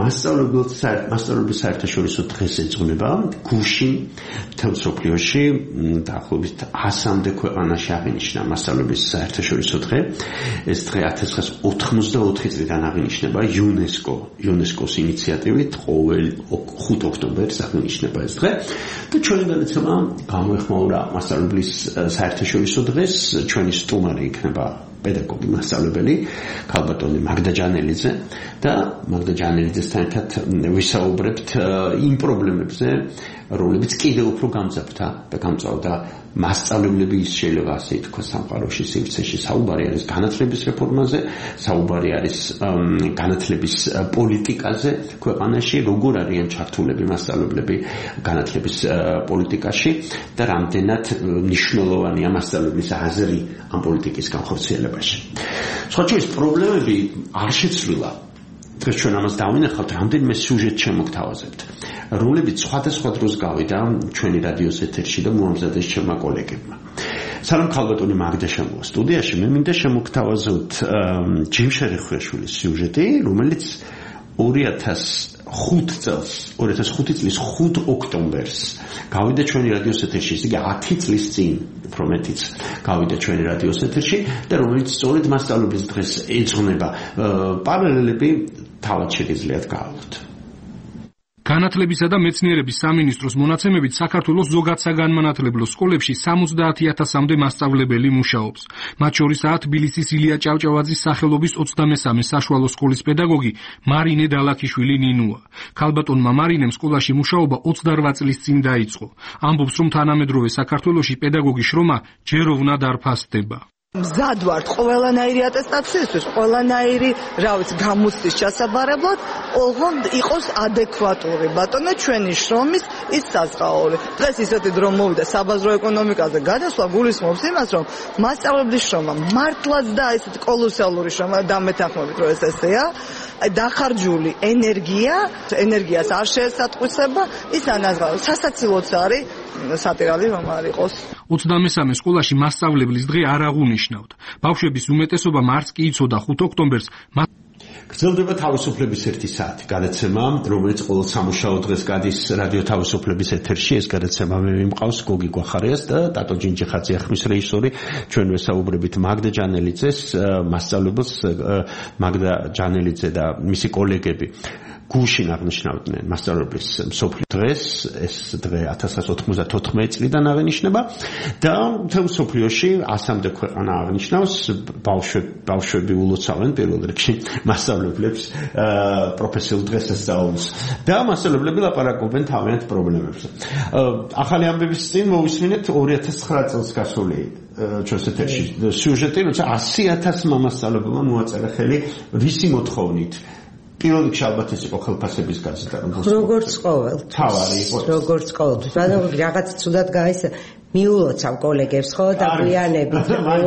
B: მასწავლებლის საერთაშორისო დღეს ეძღვნება გუშინ მთელ მსოფლიოში დაახლოებით ასამდე ქვეყანაში აღინიშნა მასწავლებლის საერთაშორისო დღე. ეს დღე ათას ცხრაას ოთხმოცდაოთხი წლიდან აღინიშნება იუნესკო იუნესკოს ინიციატივით ყოველ ხუთ ოქტომბერს აღინიშნება ეს დღე და ჩვენი გადაცემა გამოეხმაურა მასწავლებლის საერთაშორისო დღეს. ჩვენი სტუმარი იქნება პედაგოგი მასწავლებელი ქალბატონი მაგდა ჯანელიძე და მაგდა ჯანელიძესთან ერთად ვისაუბრებთ იმ პრობლემებზე, რომლებიც კიდევ უფრო გამძაფრდა და გამწვავდა მასწავლებლების შეიძლება ასე ითქვას სამყაროში სივრცეში. საუბარი არის განათლების რეფორმაზე, საუბარი არის განათლების პოლიტიკაზე ქვეყანაში, როგორ არიან ჩართულები მასწავლებლები განათლების პოლიტიკაში და რამდენად მნიშვნელოვანია მასწავლებლის აზრი ამ პოლიტიკის განხორციელებაში. სხვა შორის პრობლემები არ შეცვლილა. დღეს ჩვენ ამას დავინახავთ, რამდენიმე სიუჟეტ შემოგთავაზებთ, რომლებიც სხვადასხვა დროს გავიდა ჩვენი რადიოს ეთერში და მოამზადეს ჩემმა კოლეგებმა. სანამ ქალბატონი მაგდა შემოვა სტუდიაში, მე მინდა შემოგთავაზოთ ჯიმ შერეხვეშვილის სიუჟეტი, რომელიც ორი ათას ხუთი წელს, ორი ათას ხუთი წლის ხუთ ოქტომბერს გავიდა ჩვენი რადიოს ეთერში, ისე იგი ათი წლის წინ, უფრო მეტიც გავიდა ჩვენი რადიოს ეთერში და რომელიც სწორედ მასწავლებლის დღეს ეძღვნება. პარალელები თავად შეგიძლიათ გაავლოთ.
C: განათლებისა და მეცნიერების სამინისტროს მონაცემებით საქართველოს ზოგად საგანმანათლებლო სკოლებში სამოცდაათი ათასამდე მასწავლებელი მუშაობს. მათ შორისაა თბილისის ილია ჭავჭავაძის სახელობის ოცდამესამე საშუალო სკოლის პედაგოგი მარინე დალაქიშვილი ნინუა. ქალბატონმა მარინემ სკოლაში მუშაობა ოცდარვა წლის წინ დაიწყო. ამბობს, რომ თანამედროვე საქართველოში პედაგოგის შრომა ჯეროვნად არ ფასდება.
D: მზად ვართ ყველანაირი ატესტაციისთვის, ყველანაირი, რა ვიცი, გამოცდის ჩასაბარებლად, ოღონდ იყოს ადეკვატური. ბატონო, ჩვენი შრომის ის საზღაური. დღეს ისეთი დრო მოვიდა საბაზრო ეკონომიკაზე გადასვლა, გულისხმობს იმას, რომ მასწავლებლის შრომა მართლაც და ესეთი კოლოსალური შრომა დამეთანხმებით, რომ ეს ესეა, დახარჯული ენერგია, ენერგიას არ შეესატყვისება, ის ანაზღაურებს. სასაცილოც არის სატირალი რომ არ იყოს.
C: ოცდამესამე სკოლაში მასწავლებლის დღე არ აღუნიშნავთ. ბავშვების უმეტესობამ არც კი იცოდა ხუთ ოქტომბერს.
B: გრძელდება თავისუფლების ერთი საათი გადაცემა, რომელიც ყოველ სამუშაო დღეს გადის რადიო თავისუფლების ეთერში. ეს გადაცემა მე მიმყავს გოგი გვახარიას და ტატო ჯინჯიხაძე ახმის რეჟისორი. ჩვენ ვესაუბრებით მაგდა ჯანელიძეს, მასწავლებელს მაგდა ჯანელიძე და მისი კოლეგები გუშინ აღნიშნავდნენ მასწავლებლის მსოფლიო დღეს. ეს დღე ათას ცხრაასა ოთხმოცდათოთხმეტი წლიდან აღინიშნება და მთელ მსოფლიოში ასამდე ქვეყანა აღნიშნავს. ბავშვები ულოცავენ პირველ რიგში მასწავლებლებს პროფესიულ დღესასწაულს და მასწავლებლები ლაპარაკობენ თავიანთ პრობლემებზე. ახალი ამბების წინ მოვისმინეთ ორი ათას ცხრა წელს გასული ჩვენს ეთერში სიუჟეტი, როცა ასი ათასმა მასწავლებელმა მოაწერა ხელი რისი მოთხოვნით. პირველ რიგში ალბათ ეს იყო ხელფასების გაზრდა,
H: როგორც ყოველთვის.
B: თავარი იყო.
H: როგორც ყოველთვის. ანუ რაღაც ცუდად გაისა მიულოცავ კოლეგებს ხო და გვიანებით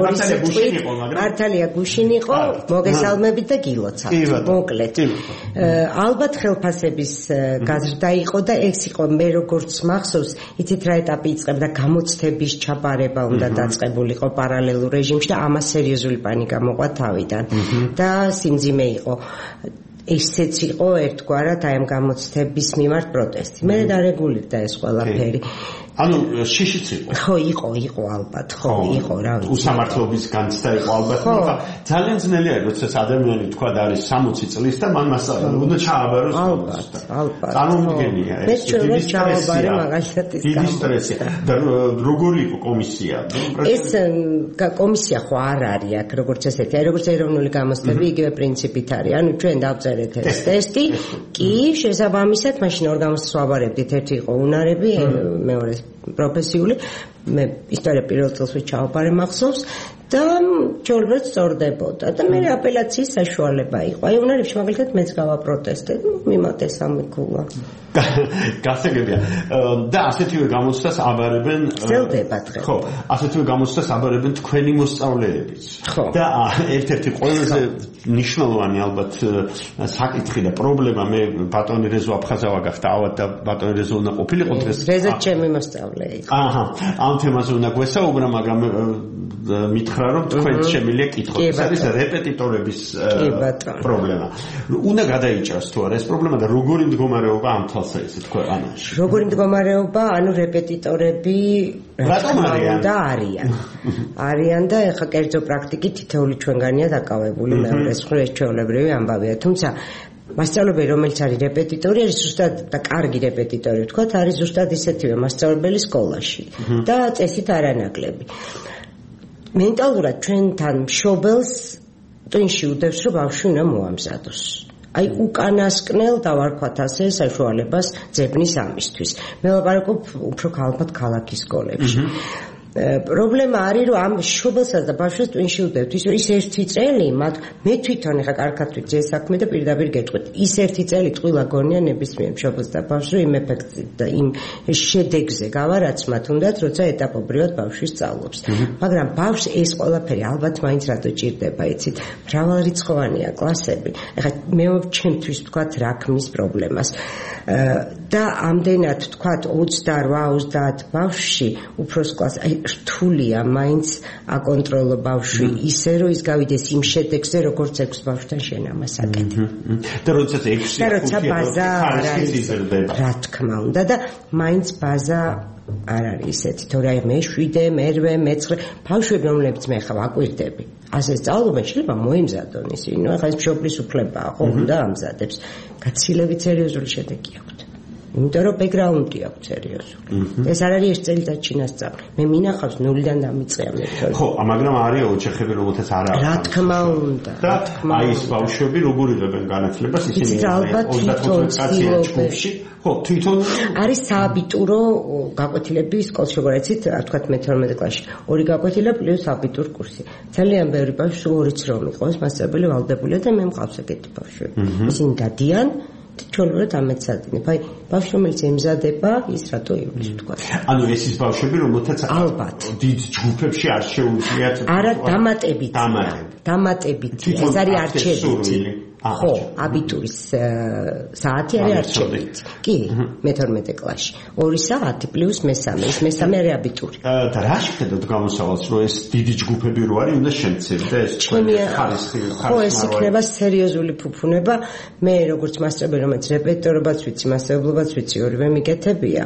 H: მართალია გუშინ იყო, მოგესალმებით და გილოცავ. მოკლედ. ალბათ ხელფასების გაზრდა იყო და ეს იყო მე როგორც მახსოვს, იცით რა ეტაპი იწყებდა გამოცდების ჩაბარება უნდა დაწყებულიყო პარალელურ რეჟიმში და ამას სერიოზული პანიკა მოყვა თავიდან. და სიმძიმე იყო. ისეც იყო ერთგვარად აი ამ გამოცდების მიმართ პროტესტი. მე დარეგულირდა ეს ყველაფერი.
B: ანუ შიშიც იყო.
H: ხო, იყო, იყო ალბათ, ხო, იყო, რა ვიცი.
B: უსამართლობის განცდა იყო ალბათ, მაგრამ ძალიან ძნელია, როცა ადამიანი თქვა და არის სამოცი წლის და მან მასწავლებელი უნდა ჩააბაროს.
H: ალბათ, ალბათ.
B: წარმოგიდგენია ეს.
H: მე ჩვენს ჩააბარე მაგალითად ის.
B: დიდი სტრესია. და როგორი იყო კომისია?
H: ეს კომისია ხო არ არის აქ, როგორც ესეთი, აი როგორც ეროვნული გამოცდები, იგივე პრინციპით არის. ანუ ჩვენ დავწერეთ ეს ტესტი, კი, შესაბამისად, მაშინ ორ გამოცდას ვაბარებდით, ერთი იყო უნარები, მეორე პროფესიული, მე ისტორია პირველ წელს ვიჩაობარე მახსოვს და ჩვეულებრივ სწორდებოდა და მე აპელაციის საშუალება იყო. აი უნარებში მაგალითად მეც გავაპროტესტე, მიმატეს სამი ქულა.
B: გასაგებია. და ასეთივე გამოცდას აბარებენ
H: გრძელდება დღეს.
B: ხო, ასეთივე გამოცდას აბარებენ თქვენი მოსწავლეებიც.
H: ხო.
B: და ერთ-ერთი ყველაზე მნიშვნელოვანი ალბათ საკითხი და პრობლემა მე ბატონი რეზო აფხაზავა გახტავად და ბატონი რეზო უნდა ყოფილიყო დღეს.
H: რეზო ჩემი მოსწავლე იყო.
B: აჰა, ამ თემაზე უნდა გვესაუბრა, მაგრამ მითხრა რომ თქვენ შემიძლია კითხოთ. ეს არის რეპეტიტორების პრობლემა. უნდა გადაიჭრას თუ არა ეს პრობლემა და როგორი მდგომარეობა ამ თვალსაზრისით ქვეყანაში?
H: როგორი მდგომარეობა, ანუ რეპეტიტორები
B: რატომ არიან?
H: და არიან. არიან და ეხა კერძო პრაქტიკით თითოეული ჩვენგანია დაკავებული, მეორე მხრივ ჩვეულებრივი ამბავია. თუმცა მასწავლებელი, რომელიც არის რეპეტიტორი, არის ზუსტად და კარგი რეპეტიტორი, ვთქვათ, არის ზუსტად ისეთივე მასწავლებელი სკოლაში და წესით არანაკლები. მენტალურად ჩვენთან მშობელს ტვინში უდევს, რომ ბავშვი უნდა მოამზადოს. აი უკანასკნელ დავარქვათ ასე საშუალებას ძებნის ამისთვის. მე ვლაპარაკობ უფრო ქალბატ ქალაქის სკოლებში. პრობლემა არის, რომ ამ მშობელსაც და ბავშვს ტვინში უდევთ, ის ის ერთი წელი, მათ მე თვითონ ახლა კარგად ვიცი ეს საქმე და პირდაპირ გეტყვით. ის ერთი წელი ტყუილა გონია ნებისმიერ მშობელს და ბავშვს, რომ იმ ეფექტზე და იმ შედეგზე გავა, რაც მათ უნდათ, როცა ეტაპობრივად ბავშვი სწავლობს. მაგრამ ბავშვს ეს ყველაფერი ალბათ მაინც რატო ჭირდება, იცით? მრავალრიცხოვანია კლასები. ახლა მე ჩემთვის ვთქვათ რა ქმნის პრობლემას. და ამდენად ვთქვათ ოცდაოთხ ოცდაათი ბავშვში უფროს კლასს აი რთულია მაინც აკონტროლო ბავშვი ისე რომ ის გავიდეს იმ შედეგზე როგორც ექვს ბავშვთან შენ ამას აკეთებ.
B: და როდესაც ექვსი
H: და როცა ბაზა არ არის რა თქმა უნდა და მაინც ბაზა არ არის ისეთი თორე აი მე შვიდე მერვე მეცხრე ბავშვები რომლებიც მე ხა ვაკვირდები ასე სწავლობენ შეიძლება მოიმზადონ ისინი ნუ ახლა ეს მშობლის უფლებაა ხო უნდა ამზადებს გაცილებით სერიოზული შედეგი აქვს იმიტომ რომ ბექგრაუნდი აქვს სერიოზული ეს არ არის ეს წელიწადში ნასწავლი მე მინახავს ნულიდან დამიწყე ამ ლექტორი
B: ხო მაგრამ არის ოჯახები რომელთაც არ აქვს
H: რა თქმა უნდა
B: და აი ეს ბავშვები როგორ იღებენ განათლებას ისინი ოცდაოთხ კაცი ხო თვითონ
H: არის სააბიტურო გაკვეთილები სკოლაში როგორ იცით რა თქვა მეთორმეტე კლასში ორი გაკვეთილა პლუს აბიტურ კურსი ძალიან ბევრი ბავშვი ორიც რომ იყოს მასწავლებელი ვალდებულია და მე მყავს ეგეთი ბავშვები ისინი დადიან ჩვეულებრივად ამეცადინებ. აი, ბავშვი რომელიც ემზადება, ის რატო ივლის თქვა.
B: ანუ ეს ის ბავშვები, რომელთაც
H: ალბათ
B: დიდ ჯგუფებში არ შეუძლიათ
H: არა დამატებით. დამატებით. ეს არის არჩევით. ხო, აბიტურის საათი არის არჩევით. კი, მეთორმეტე კლასში. ორი საათი პლუს მესამე, ეს მესამე არის აბიტური.
B: და რა შეხედოთ გამოსავალს, რომ ეს დიდი ჯგუფები რო არის, უნდა შემცირდა ეს ხარისხი.
H: ხო, ეს იქნება სერიოზული ფუფუნება. მე როგორც მასწავლებელი, რომელიც რეპეტიტორობაც ვიცი, მასწავლებლობაც ვიცი, ორივე მიკეთებია.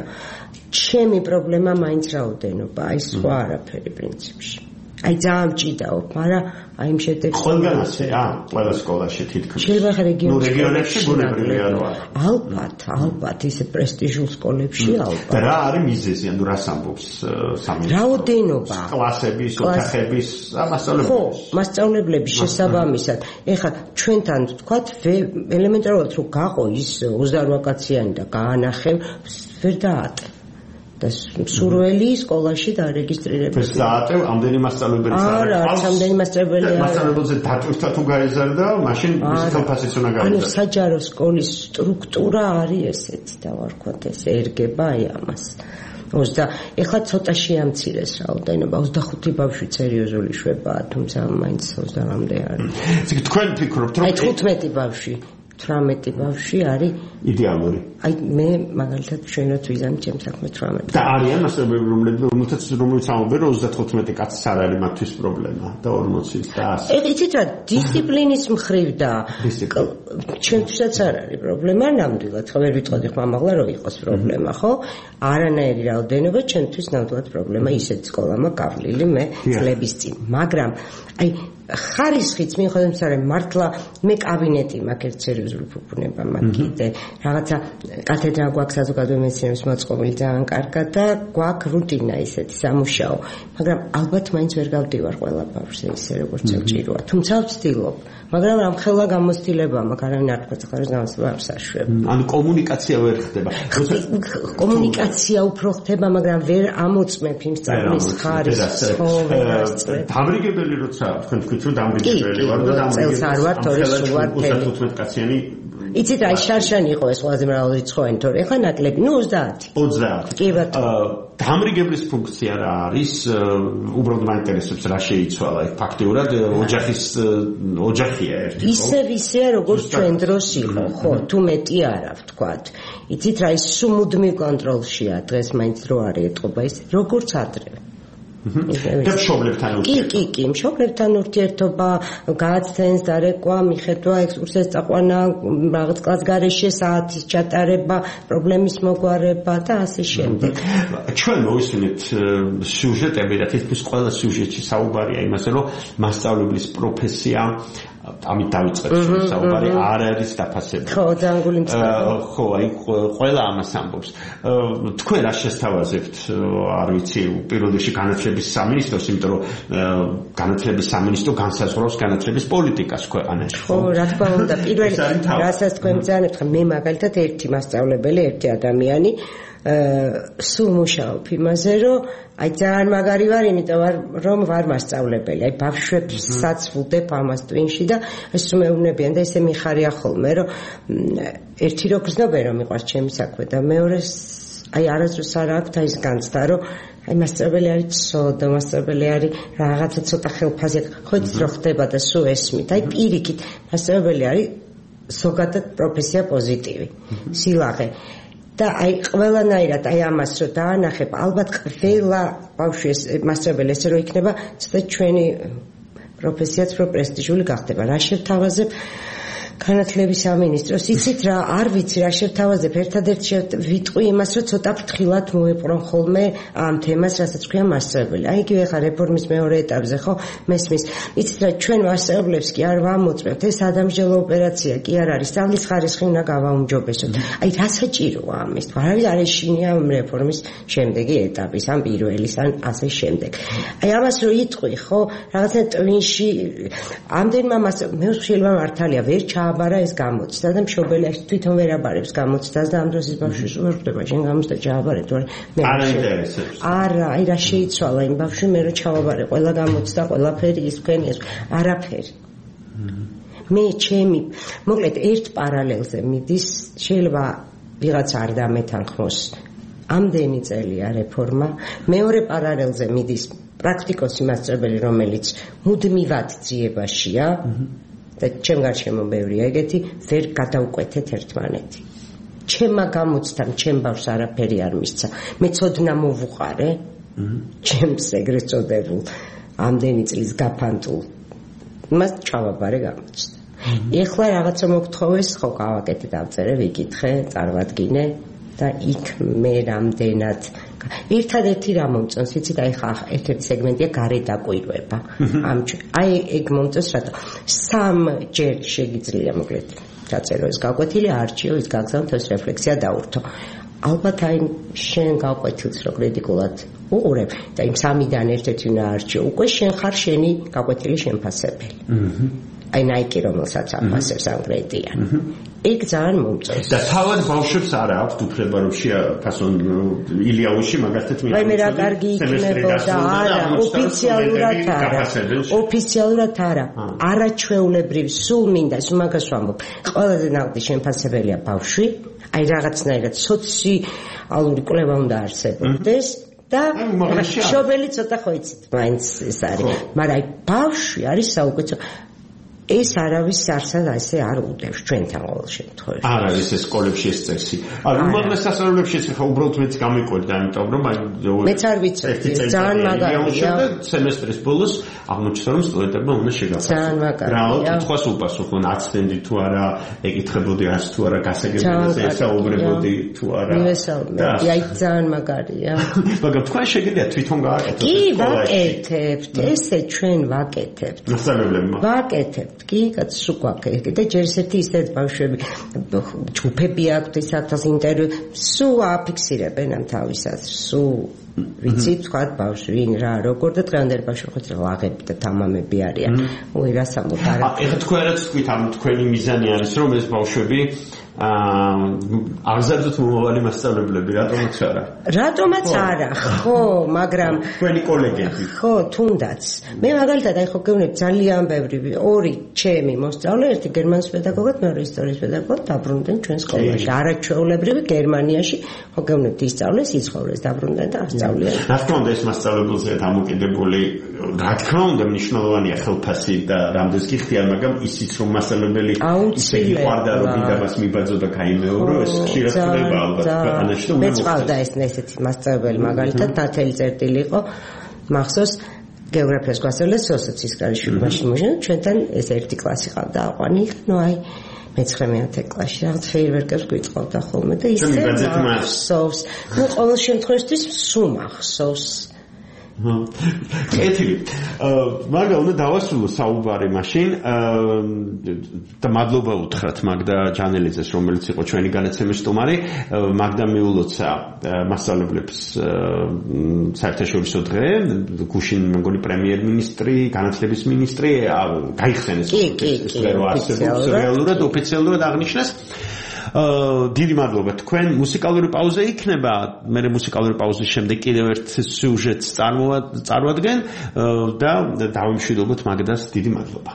H: ჩემი პრობლემა მაინც რაოდენობა, აი სხვა არაფერი პრინციპში. აი ძალიან მჭიდაობ, მაგრამ აი იმ შედეგს
B: ყველგანაცია, ყველა სკოლაში თითქმის.
H: შეიძლება ხა რეგიონებში.
B: ნუ რეგიონებში გუნებრივია რა.
H: ალბათ, ალბათ, ისე პრესტიჟულ სკოლებში ალბათ.
B: და რა არის მიზეზი, ანუ რას ამბობს სამინისტრო?
H: რაოდენობა.
B: კლასების, ოთახების, მასწავლებლების.
H: ხო, მასწავლებლების შესაბამისად. ეხლა ჩვენთან ვთქვათ, ელემენტარულად რომ გაყო ის ოცდაოთხ კაციანი და გაანახევ, ვერ დაატე. და სურველი სკოლაში დარეგისტრირებული.
B: ეს დაატევ ამდენი მასწავლებელი
H: არა, არც ამდენი მასწავლებელი არა.
B: მასწავლებელზე დატვირთვა თუ გაიზარდა, მაშინ ის თოფასიც უნდა გაიზარდა.
H: ანუ საჯარო სკოლის სტრუქტურა არის ესეთი, დავარქვათ ეს ერგება აი ამას. ოცდა ეხლა ცოტა შეამცირეს რაოდენობა, ოცდახუთი ბავშვი სერიოზული შვებაა, თუმცა მაინც ოცდაამდე არის.
B: თქვენ ფიქრობთ რომ
H: აი თხუთმეტი ბავშვი თვრამეტი ბავშვი არის
B: იდეალური.
H: აი მე მაგალითად ჩვენოთ ვიზამ ჩემ საქმე თვრამეტი.
B: და არიან მასწავლებლები რომელთაც რომელიც ამბობენ რომ ოცდათხუთმეტი კაცის არ არის მათთვის პრობლემა და ორმოცი და ასე.
H: იცით რა დისციპლინის მხრივ და ჩვენთვისაც არ არის პრობლემა ნამდვილად ხო ვერ ვიტყოდი ხმა მაღლა რომ იყოს პრობლემა ხო? არანაირი რაოდენობა ჩვენთვის ნამდვილად პრობლემა ისეთ სკოლამა გავლილი მე წლების წინ. მაგრამ აი ხარისხიც მიხედავთ სარემ მართლა მე კაბინეტი მაქვს ერთ სერიოზული ფუფუნება მაქვს კიდე რაღაცა კათედრა გვაქვს საზოგადო მეცნიერების მოწყობილი ძალიან კარგად და გვაქვს რუტინა ისეთი სამუშაო მაგრამ ალბათ მაინც ვერ გავდივარ ყველა ბავშვზე ისე როგორც ჭიროა თუმცა ვცდილობ მაგრამ რამხელა გამოცდილება მაქვს არავინ არ თქვა ხარ გამოცდილება არ საშვებ
B: ანუ კომუნიკაცია ვერ ხდება
H: კომუნიკაცია უფრო ხდება მაგრამ ვერ ამოწმებ იმ სწავლის ხარისხს ხო ვერ ასწრებ
B: დამრიგებელი როცა თქვენ თქვით რომ დამრიგებელი ვარ და დამრიგებელი ოცდათხუთმეტი კაციანი
H: იცით აი შარშანი იყო ეს ყველაზე მრავალრიცხოვანი თორე ეხლა ნაკლები ნუ ოცდაათი
B: ოცდაათი
H: კი ბატონო
B: დამრიგებლის ფუნქცია რა არის უბრალოდ მაინტერესებს რა შეიცვალა ეს ფაქტიურად ოჯახის ოჯახია ერთი
H: ისე ისეა როგორც ჩვენ დროს იყო ხო თუ მეტი არა ვთქვათ იცით რა ის სუმუდმივ კონტროლშია დღეს მაინც რო არის ეთყობა ის როგორც ადრე
B: და მშობლებთან
H: ურთიერთობა. კი, კი, კი, მშობლებთან ურთიერთობა, გააცდენს, დარეკვა, მიხედვა, ექსკურსიას წაყვანა, რაღაც კლას გარეშე საათის ჩატარება, პრობლემის მოგვარება და ასე შემდეგ.
B: ჩვენ მოვისმინეთ სიუჟეტები და თითქმის ყველა სიუჟეტში საუბარია იმაზე, რომ მასწავლებლის პროფესია ამით დავიწყეთ საუბარი, არ არის დაფასებული.
H: ხო, ძანგული მწყება.
B: ხო, აი ყველა ამას ამბობს. თქვენ რა შესთავაზებთ, არ ვიცი, პირველ რიგში განათლების სამინისტროს, იმიტომ რომ განათლების სამინისტრო განსაზღვრავს განათლების პოლიტიკას ქვეყანაში.
H: ხო, რა თქმა უნდა, პირველი რასაც თქვენ ბრძანებთ, მე მაგალითად ერთი მასწავლებელი, ერთი ადამიანი სულ მუშაობ იმაზე, რომ აი ძალიან მაგარი ვარ, იმიტომ რომ ვარ მასწავლებელი. აი ბავშვებსაც ვუდებ ამას twin-ში და ეს მეუბნებიან და ესე მიხარია ხოლმე, რომ ერთი რო გრძნობენ რომ მიყვარს ჩემი საქმე და მეორე აი არასდროს არ აქვს ის განცდა, რომ აი მასწავლებელი არის ცოდო, მასწავლებელი არის რაღაცა ცოტა ხელფასი, ხო იცით რო ხდება და სულ ესმით. აი პირიქით, მასწავლებელი არის ზოგადად პროფესია პოზიტივი, სილაღე. და აი ყველანაირად აი ამას რო დაანახებ, ალბათ ყველა ბავშვი მასწავლებელი ესე რო იქნება, ცოტა ჩვენი პროფესიაც რო პრესტიჟული გახდება. რა შევთავაზებ განათლების სამინისტროს, იცით რა, არ ვიცი რა შევთავაზებ, ერთადერთი ვიტყვი იმას, რომ ცოტა ფრთხილად მოეპყრონ ხოლმე ამ თემას, რასაც ქვია მასწავლებელი. აი იგივე ხარ რეფორმის მეორე ეტაპზე, ხო, მესმის. იცით რა, ჩვენ მასწავლებლებს კი არ ვამოწმებთ, ეს ადამიანსჯელო ოპერაცია კი არ არის, სწავლის ხარისხი უნდა გავაუმჯობესოთ. აი რა საჭიროა ამის? ვარავინ არ ეშინია რეფორმის შემდეგი ეტაპის, ან პირველის, ან ასე შემდეგ. აი ამას რო იტყვი, ხო, რაღაცა twin-ში ამდენმა მას მე შეიძლება მართალია ვერ ჩა აბარა ეს გამოცდა და მშობელიაში თვითონ ვერ აბარებს გამოცდას და ამ დროს ის ბავშვი ვერ ხვდება შენ გამოცდა ჩააბარეთ, თორე მე
B: არ ინტერესებს.
H: არა, აი რა შეიცვალა იმ ბავშვი მე რო ჩავაბარე ყველა გამოცდა, ყველაფერი ის თქვენი ეს არაფერი. მე ჩემი მოკლედ ერთ პარალელზე მიდის, შეიძლება ვიღაც არ დამეთანხმოს ამდენი წელია რეფორმა, მეორე პარალელზე მიდის პრაქტიკოსი მასწავლებელი, რომელიც მუდმივად ძიებაშია და ჩემ გარშემო ბევრია ეგეთი, ვერ გადავკვეთეთ ერთმანეთი. ჩემმა გამოცდამ ჩემ ბავშვს არაფერი არ მისცა. მე ცოდნა მოვუყარე, ჩემს ეგრეთ წოდებულ ამდენი წლის გაფანტულ მას ჩავაბარე გამოცდა. ეხლა რაღაცა მოგთხოვეს, ხო გავაკეთე, დავწერე, ვიკითხე, წარმადგინე და იქ მე რამდენად ერთადერთი რა მომწონს, იცით, აი ხა ერთ-ერთი სეგმენტია გარე დაკვირვება. ამ აი ეგ მომწონს, რატო სამჯერ შეგიძლია მოკლედ დაწერო ეს გაკვეთილი, არჩიო, ის გაგზავნო, ეს რეფლექსია დაურთო. ალბათ აი შენ გაკვეთილს რო კრიტიკულად უყურებ და იმ სამიდან ერთ-ერთი უნდა არჩიო, უკვე შენ ხარ შენი გაკვეთილი შემფასებელი. აი ნაიკი რომელსაც აფასებს ამ გრედიან. ეგ ძალიან მომწონს.
B: და თავად ბავშვებს არ აქვს უფლება რომ შეაფასონ ილიაუში მაგალითად მე.
H: აი მე რა კარგი იქნებოდა, არა, ოფიციალურად არა. ოფიციალურად არა. არაჩვეულებრივ სულ მინდა, მაგას ვამბობ. ყველაზე ნაკლი შემფასებელია ბავშვი, აი რაღაცნაირად სოციალური კვლევა უნდა არსებობდეს. და მშობელი ცოტა ხო იცით, მაინც ეს არის. მაგრამ აი ბავშვი არის საუკეთესო ეს არავის არსად ასე არ უდევს ჩვენთან ყოველ შემთხვევაში.
B: არ არის ეს სკოლებში ეს წესი. არ უმაღლეს სასწავლებლებში ხა უბრალოდ მეც გამიკვირდა, ამიტომ რომ აი
H: მეც არ ვიცოდი, ძალიან მაგარია.
B: სემესტრის ბოლოს აღმოჩნდა რომ სტუდენტებმა უნდა შეგაფასონ.
H: ძალიან მაგარია.
B: რა კითხვას უპასუხონ, აცდენდი თუ არა, ეკითხებოდი არც თუ არა გასაგებია, ესაუბრებოდი თუ არა.
H: მივესალმები, აი ძალიან მაგარია.
B: მაგრამ თქვენ შეგიძლიათ თვითონ გააკეთოთ.
H: კი, ვაკეთებთ, ესე ჩვენ ვაკეთებთ.
B: მასწავლებლებმა.
H: ვაკეთებთ. კი, კაც უკვე და ჯერ ესეთი ისეთ ბავშვები ჯგუფები აქვთ ისათას ინტერვიუ სულ აფიქსირებენ ამ თავისას სულ ვიცით თქვა ბავშვი რა როგორ და დღევანდელი ბავშვი ხო ლაღები და თამამები არიან უი რას ამბობ არა
B: ეხლა თქვენაც თქვით ამ თქვენი მიზანი არის რომ ეს ბავშვები აღზარდოთ მომავალი მასწავლებლები რატომაც არა
H: რატომაც არა ხო მაგრამ
B: თქვენი კოლეგები
H: ხო თუნდაც მე მაგალითად აი ხო გეუბნები ძალიან ბევრი ორი ჩემი მოსწავლე ერთი გერმანიის პედაგოგად მეორე ისტორიის პედაგოგად დაბრუნდნენ ჩვენ სკოლაში არაჩვეულებრივი გერმანიაში ხო გეუბნები ისწავლეს იცხოვრეს დაბრუნდნენ და ასწავლიან
B: რა თქმა უნდა ეს მასწავლებელზე დამოკიდებული რა თქმა უნდა მნიშვნელოვანია ხელფასი და რამდენს კი ხდიან მაგრამ ისიც რომ მასწავლებელი ისე იყარდა რომ დიდებას მიბაძო და გაიმეორო ეს ხშირად ხდება ალბათ ქვეყანაში და
H: მე წავდა ეს ესეთი მასწავლებელი მაგალითად ნათელი წერტილი იყო მახსოვს გეოგრაფიას გვასწავლეს სოციალისტის კარიშვილი მაშინ მაშინ ჩვენთან ეს ერთი კლასი ყავდა აყვანი ნუ აი მეცხრე-მეათე კლასში რაღაც ფეიერვერკებს გვიწყობდა ხოლმე და ისე მახსოვს ნუ ყოველ შემთხვევაში სულ მახსოვს
B: კეთილი. მაგდა უნდა დავასრულო საუბარი მაშინ და მადლობა უთხრათ მაგდა ჯანელიძეს, რომელიც იყო ჩვენი განაცემის სტუმარი. მაგდა მიულოცა მასწავლებლებს საერთაშორისო დღე, გუშინ მეგონი პრემიერ-მინისტრი, განათლების მინისტრი გაიხსენეს ეს რო არსებობს რეალურად ოფიციალურად აღნიშნეს. დიდი მადლობა თქვენ. მუსიკალური პაუზა იქნება, მე მუსიკალური პაუზის შემდეგ კიდევ ერთ სიუჟეტს წარმოადგენ და დავიმშვიდობოთ მაგდას. დიდი მადლობა.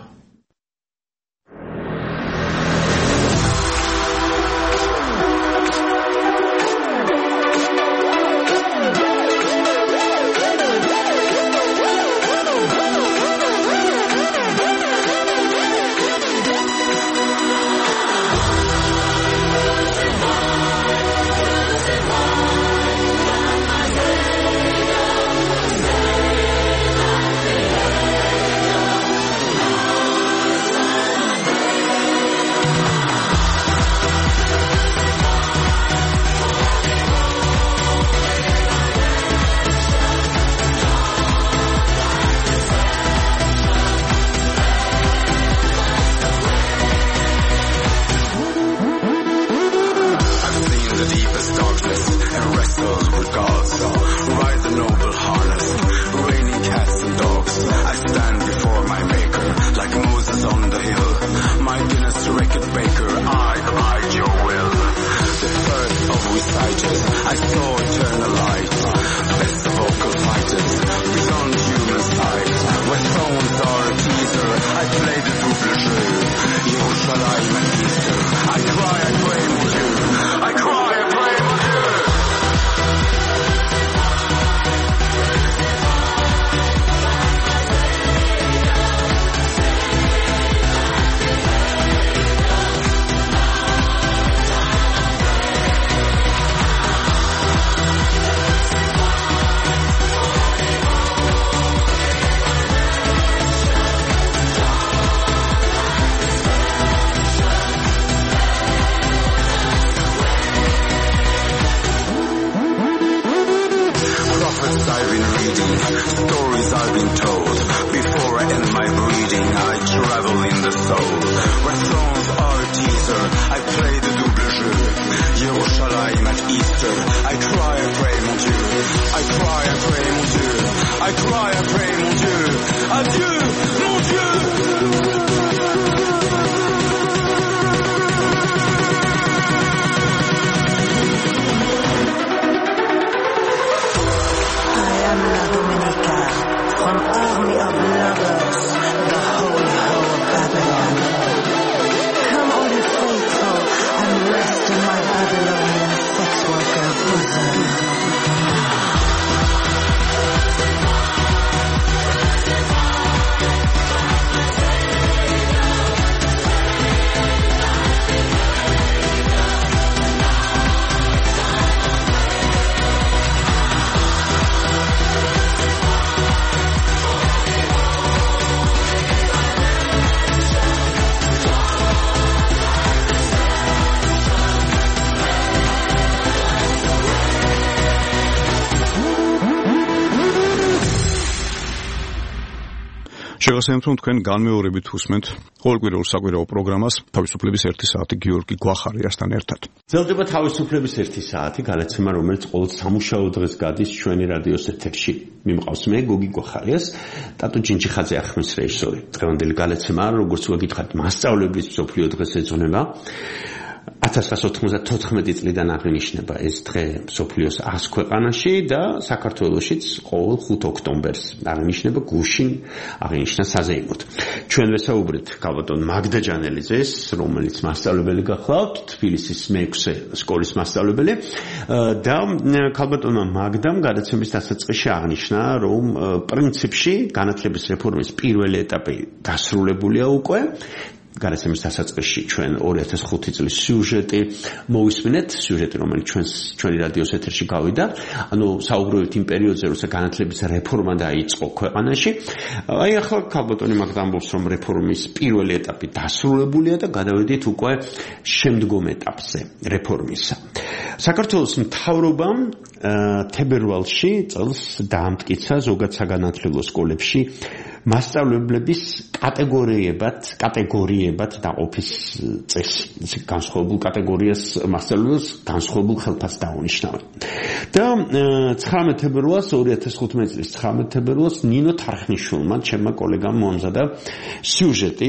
A: შეგახსენებთ, რომ თქვენ განმეორებით უსმენთ ყოველკვირეულ საკვირაო პროგრამას თავისუფლების ერთი საათი გიორგი გვახარიასთან ერთად.
B: ძლდება თავისუფლების ერთი საათი განაცემა, რომელიც ყოველ სამუშაო დღეს გადის ჩვენი რადიოს ეთერში. მიმყავს მე გოგი გვახარიას, ტატო ჯინჯიხაძე ახმის რეჟისორი. დღევანდელი განაცემა, როგორც ვაგითხარით, მასწავლებლის მსოფლიო დღეს ეძღვნება. ათას ცხრაასი ოთხმოცდათოთხმეტი წლიდან აღინიშნება ეს დღე მსოფლიოს ას ქვეყანაში და საქართველოშიც ყოველ ხუთი ოქტომბერს აღინიშნება გუშინ აღინიშნა საზეიმოდ. ჩვენ ვესაუბრეთ ქალბატონ მაგდა ჯანელიძეს, რომელიც მასწავლებელი გახლავთ, თბილისის მეექვსე სკოლის მასწავლებელი და ქალბატონმა მაგდამ გადაცემის დასაწყისში აღნიშნა, რომ პრინციპში განათლების რეფორმის პირველი ეტაპი დასრულებულია უკვე. განაცემის დასაწყისში ჩვენ ორი ათას ხუთი წლის სიუჟეტი მოვისმინეთ, სიუჟეტი, რომელიც ჩვენს ჩვენი რადიოს ეთერში გავიდა. ანუ საუბრობთ იმ პერიოდზე, როცა განათლების რეფორმა დაიწყო ქვეყანაში. აი ახლა ქალბატონი მაგდა ამბობს, რომ რეფორმის პირველი ეტაპი დასრულებულია და გადავედით უკვე შემდგომ ეტაპზე რეფორმისა. საქართველოს მთავრობამ თებერვალში წელს დაამტკიცა ზოგად საგანათლებლო სკოლებში მასწავლებლების კატეგორიებად, კატეგორიებად დაყოფის წესი. განსხვავებულ კატეგორიას მასწავლებლებს განსხვავებულ ხელფასს დაუნიშნავენ. და ცხრამეტ თებერვალს ორი ათას ხუთმეტი წლის ცხრამეტ თებერვალს ნინო თარხნიშვილმა, ჩემმა კოლეგამ მოამზადა სიუჟეტი,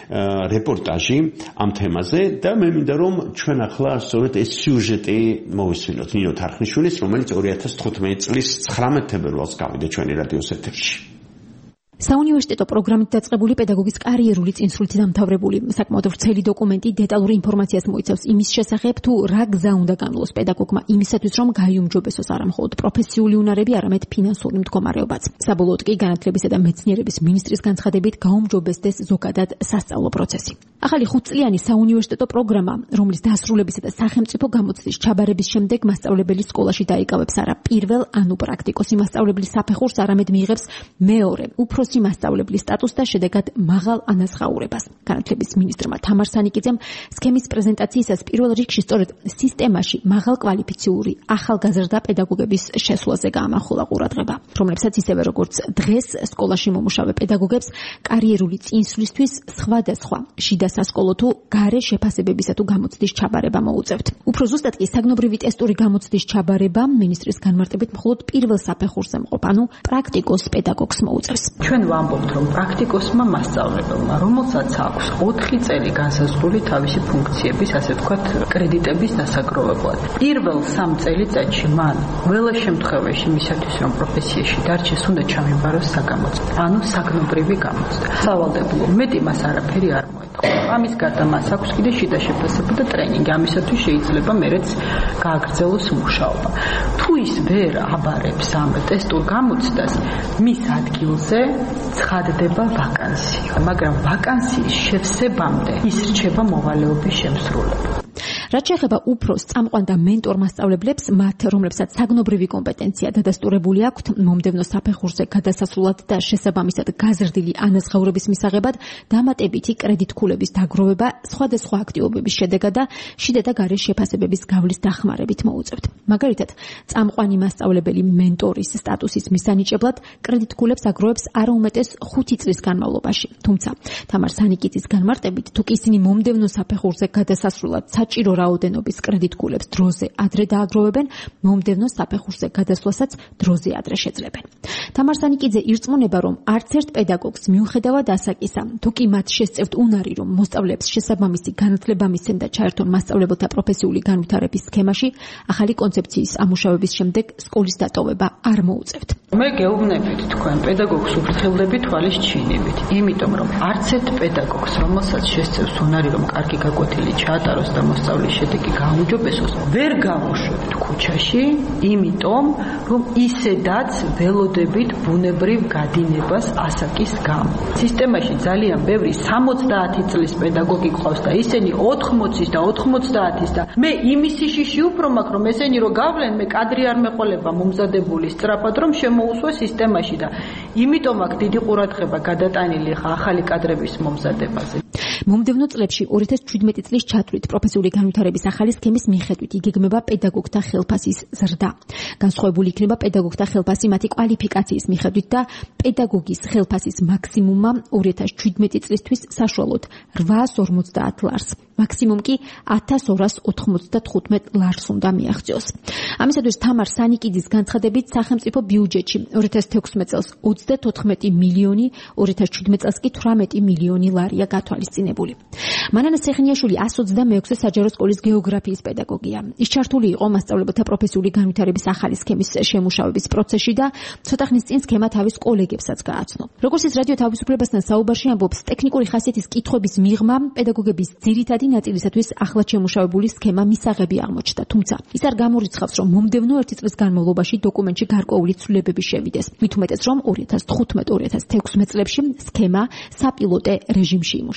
B: რეპორტაჟი ამ თემაზე და მე მინდა რომ ჩვენ ახლა სწორედ ეს სიუჟეტი მოვისმინოთ ნინო თარხნიშვილის, რომელიც ორი ათას თხუთმეტი წლის ცხრამეტ თებერვალს გავიდა ჩვენი რადიოს ეთერში.
I: საუნივერსიტეტო პროგრამით დაწყებული პედაგოგის კარიერული წინსვლით დამთავრებული საკმაოდ ვრცელი დოკუმენტი დეტალურ ინფორმაციას მოიცავს იმის შესახებ, თუ რა გზა უნდა განვლოს პედაგოგმა იმისათვის, რომ გაიუმჯობესოს არა მხოლოდ პროფესიული უნარები, არამედ ფინანსური მდგომარეობაც. საბოლოოდ კი განათლებისა და მეცნიერების მინისტრის განცხადებით გაუმჯობესდეს ზოგადად სასწავლო პროცესი. ახალი ხუთწლიანი საუნივერსიტეტო პროგრამა, რომლის დასრულებისა და სახელმწიფო გამოცდის ჩაბარების შემდეგ მასწავლებელი სკოლაში დაიკავებს არა პირველ, ანუ პრაქტიკოსი მასწავლებლის საფეხურს, არამედ მიიღებს მეორე, უფროსი მასწავლებლის სტატუსს და შედეგად მაღალ ანაზღაურებას. განათლების მინისტრმა თამარ სანიკიძემ სქემის პრეზენტაციისას პირველ რიგში სწორედ სისტემაში მაღალკვალიფიციური ახალგაზრდა პედაგოგების შესვლაზე გაამახვილა ყურადღება, რომლებსაც ისევე როგორც დღეს სკოლაში მომუშავე პედაგოგებს კარიერული წინსვლისთვის სხვადასხვა შიდა სასკოლო თუ გარე შეფასებებისა თუ გამოცდის ჩაბარება მოუწევთ. უფრო ზუსტად კი საგნობრივი ტესტური გამოცდის ჩაბარება მინისტრის განმარტებით მხოლოდ პირველ საფეხურზე მყოფ, ანუ პრაქტიკოს პედაგოგს მოუწევს.
M: ჩვენ ვამბობთ, რომ პრაქტიკოსმა მასწავლებელმა, რომელსაც აქვს ოთხი წელი განსაზღვრული თავისი ფუნქციების, ასე ვთქვათ, კრედიტების დასაგროვებლად. პირველ სამ წელიწადში მან ყველა შემთხვევაში მისათვის, რომ პროფესიაში დარჩეს, უნდა ჩამიბაროს საგამოცდო, ანუ საგნობრივი გამოცდა. სავალდებულო მეტი მას არაფერი არ მოეთხოვა. ამის გარდა მას აქვს კიდე შიდა შეფასება და ტრენინგი, ამისათვის შეიძლება მერეც გააგრძელოს მუშაობა. თუ ის ვერ აბარებს ამ ტესტურ გამოცდას, მის ადგილზე ცხადდება ვაკანსია, მაგრამ ვაკანსიის შევსებამდე ის რჩება მოვალეობის შემსრულებელი.
I: რაც შეეხება უფროს, წამყვან და მენტორ მასწავლებლებს, მათ, რომლებსაც საგნობრივი კომპეტენცია დადასტურებული აქვთ მომდევნო საფეხურზე გადასასვლელად და შესაბამისად გაზრდილი ანაზღაურების მისაღებად, დამატებითი კრედიტქულების დაგროვება სხვადასხვა აქტივობების შედეგად და შიდა და გარე შეფასებების გავლის დახმარებით მოუწევთ. მაგალითად, წამყვანი მასწავლებელი მენტორის სტატუსის მისანიჭებლად კრედიტქულებს აგროვებს არაუმეტეს ხუთი წლის განმავლობაში. თუმცა, თამარ სანიკიძის განმარტებით, თუ კი ისინი მომდევნო საფეხურზე გადასასვლელად საჭირო რაოდენობის კრედიტქულებს დროზე ადრე დააგროვებენ, მომდევნო საფეხურზე გადასვლასაც დროზე ადრე შეძლებენ. თამარ სანიკიძე ირწმუნება, რომ არც ერთ პედაგოგს მიუხედავად ასაკისა, თუ კი მათ შესწევთ უნარი, რომ მოსწავლეებს შესაბამისი განათლება მისცენ და ჩაერთონ მასწავლებელთა პროფესიული განვითარების სქემაში, ახალი კონცეფციის ამუშავების შემდეგ სკოლის დატოვება არ მოუწევთ.
M: მე გეუბნებით თქვენ პედაგოგს უფრთხილდები თვალის ჩინებით, იმიტომ რომ არც ერთ პედაგოგს, რომელსაც შესწევს უნარი, რომ კარგი გაკვეთილი ჩაატაროს და მოსწავლის შედეგი გაუმჯობესოს, ვერ გავუშვებთ ქუჩაში, იმიტომ რომ ისედაც ველოდებით ბუნებრივ გადინებას ასაკის გამო. სისტემაში ძალიან ბევრი სამოცდაათი წლის პედაგოგი ყავს და ისინი ოთხმოცის და ოთხმოცდაათის და მე იმისი შიში უფრო მაქვს, რომ ესენი რო გავლენ, მე კადრი არ მეყოლება მომზადებული სწრაფად, რომ შემოუსვა სისტემაში და იმიტომ აქ დიდი ყურადღება გადატანილი ხა ახალი კადრების მომზადებაზე.
I: მომდევნო წლებში ორი ათას შვიდმეტი წლის ჩათვლით პროფესიული განვითარების ახალი სქემის მიხედვით იგეგმება პედაგოგთა ხელფასის ზრდა. განსხვავებული იქნება პედაგოგთა ხელფასი მათი კვალიფიკაციის მიხედვით და პედაგოგის ხელფასის მაქსიმუმმა ორი ათას შვიდმეტი წლისთვის საშუალოდ რვაას ორმოცდაათ ლარს. მაქსიმუმ კი ათას ორას ოთხმოცდათხუთმეტ ლარს უნდა მიაღწიოს. ამისათვის თამარ სანიკიძის განცხადებით სახელმწიფო ბიუჯეტში ორი ათას თექვსმეტ წელს ოცდათოთხმეტი მილიონი, ორი ათას შვიდმეტ წელს კი თვრამეტი მილიონი ლარია გათვალისწინებული. მანანა სეხნიაშვილი εκατს ოცდამეექვსე საჯარო სკოლის გეოგრაფიის პედაგოგია. ის ჩართული იყო მასწავლებელთა პროფესიული განვითარების ახალი სქემის შემუშავების პროცესში და ცოტა ხნის წინ სქემა თავის კოლეგებსაც გააცნო. როგორც ის რადიო თავისუფლებასთან საუბარში ამბობს, ტექნიკური ხასიათის კითხვების მიღმა პედაგოგების ძირითადი ნაწილისათვის ახლად შემუშავებული სქემა მისაღები აღმოჩნდა. თუმცა ის არ გამორიცხავს, რომ მომდევნო ერთი წლის განმავლობაში დოკუმენტში გარკვეული ცვლილებები შევიდეს. მით უმეტეს, რომ ორი ათას თხუთმეტ ორი ათას თექვსმეტ წლებში სქემა საპილოტე რეჟიმში იმუშავებს.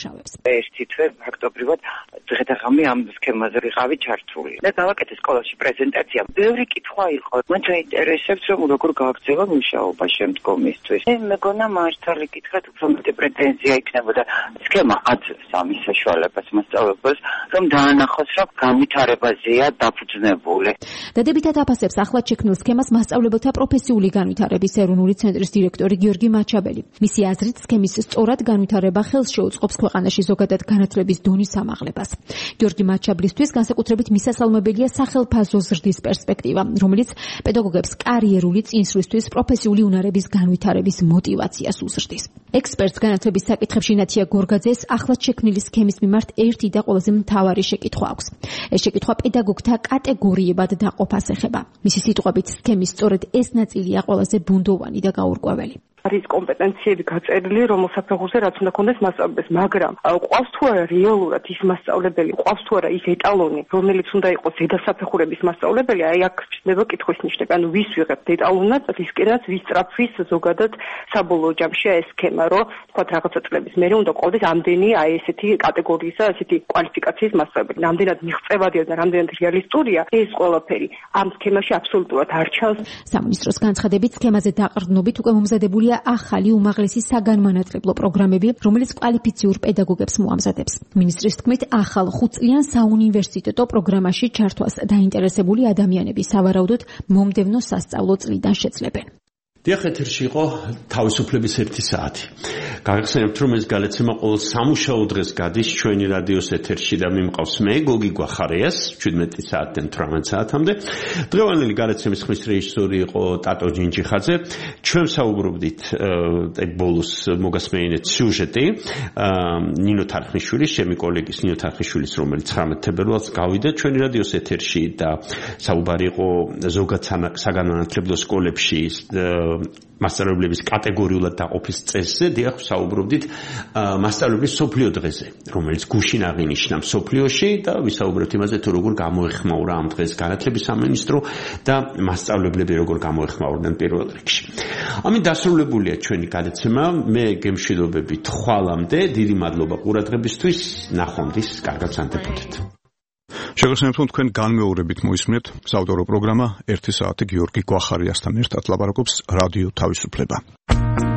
N: ერთი თვე ფაქტობრივად დღე-დღამი ამ სქემაზე ვიყავი ჩართული. და გავაკეთე სკოლაში პრეზენტაცია. ბევრი კითხვა იყო. მან ჩაინტერესებს, რომ როგორ გააგრძელა მუშაობა შემდგომისთვის. მე მეგონა მართალი კითხრათ, უფრო მეტი პრეტენზია იქნებოდა სქემა აძლევს ამის საშუალებას მასწავლებელს, რომ დაანახოს, რომ განვითარებაზეა დაფუძნებული.
I: დადებითად აფასებს ახლად შექმნილ სქემას მასწავლებელთა პროფესიული განვითარების ეროვნული ცენტრის დირექტორი გიორგი მაჩაბელი. მისი აზრით, სქემის სწორად განვითარება ხელს შეუწყობს ქვეყანაში ზოგადად განათლების დონის ამაღლებას. გიორგი მაჩაბლისთვის განსაკუთრებით მისასალმებელია სახელფასო ზრდის პერსპექტივა, რომელიც პედაგოგებს კარიერული წინსვლისთვის პროფესიული უნარების განვითარების მოტივაციას უზრდის. ექსპერტს განათლების საკითხებში ნათია გორგაძეს ახლად შექმნილი სქემის მიმართ ერთი და ყველაზე მთავარი შეკითხვა აქვს. ეს შეკითხვა პედაგოგთა კატეგორიებად დაყოფას ეხება. მისი სიტყვებით, სქემის სწორედ ეს ნაწილია ყველაზე ბუნდოვანი და გაურკვეველი.
O: არის კომპეტენციები გაწერილი, რომელ საფეხურზე რაც უნდა ქონდეს მასწავლებელს, მაგრამ ყავს თუ არა რეალურად ის მასწავლებელი, ყავს თუ არა ის ეტალონი, რომელიც უნდა იყოს ზედასაფეხურების მასწავლებელი, აი აქ ჩნდება კითხვის ნიშნები. ანუ ვის ვიღებთ ეტალონად, რისკენაც ვის სწრაფვის ზოგადად საბოლოო ჯამში ეს სქემა, რომ თქვა რაღაცა წლების მერე უნდა ყავდეს ამდენი აი ესეთი კატეგორიისა, ესეთი კვალიფიკაციის მასწავლებელი. რამდენად მიღწევადია და რამდენად რეალისტურია ეს ყველაფერი ამ სქემაში აბსოლუტურად არ ჩანს.
I: სამინისტროს განცხადებით, სქემაზე დაყრდნობით უკვე მომზადებულია ახალი უმაღლესი საგანმანათლებლო პროგრამები, რომელიც კვალიფიციურ პედაგოგებს მოამზადებს. მინისტრის თქმით, ახალ ხუთწლიან საუნივერსიტეტო პროგრამაში ჩართვას დაინტერესებული ადამიანები სავარაუდოდ მომდევნო სასწავლო წლიდან შეძლებენ.
B: დიახ, ეთერში იყო თავისუფლების ერთი საათი. გაგახსენებთ, რომ ეს გადაცემა ყოველ სამუშაო დღეს გადის ჩვენი რადიოს ეთერში და მიმყავს მე, გოგი გვახარიას, შვიდმეტი საათიდან თვრამეტ საათამდე. დღევანდელი გადაცემის ხმის რეჟისორი იყო ტატო ჯინჯიხაძე. ჩვენ საუბრობდით ეგ ბოლოს მოგასმენინეთ სიუჟეტი ნინო თარხნიშვილის, ჩემი კოლეგის ნინო თარხნიშვილის, რომელიც ცხრამეტ თებერვალს გავიდა ჩვენი რადიოს ეთერში და საუბარი იყო ზოგად საგანმანათლებლო სკოლებში მასწავლებლების კატეგორიულად დაყოფის წესზე. დიახ, საუბრობდით მასწავლებლების სოფლიო დღეზე, რომელიც გუშინ აღინიშნა სოფლიოში და ვისაუბრებთ იმაზე, თუ როგორ გამოეხმაურა ამ დღეს განათლების სამინისტრო და მასწავლებლები როგორ გამოეხმაურდნენ პირველ რიგში. ამით დასრულებულია ჩვენი გადაცემა. მე გემშვიდობებით ხვალამდე. დიდი მადლობა ყურადღებისთვის. ნახვამდის, კარგად ვსანდებოდეთ.
A: შეგახსენებთ, რომ თქვენ განმეორებით მოისმინეთ საავტორო პროგრამა ერთი საათი გიორგი გვახარიასთან ერთად ლაპარაკობს რადიო თავისუფლება.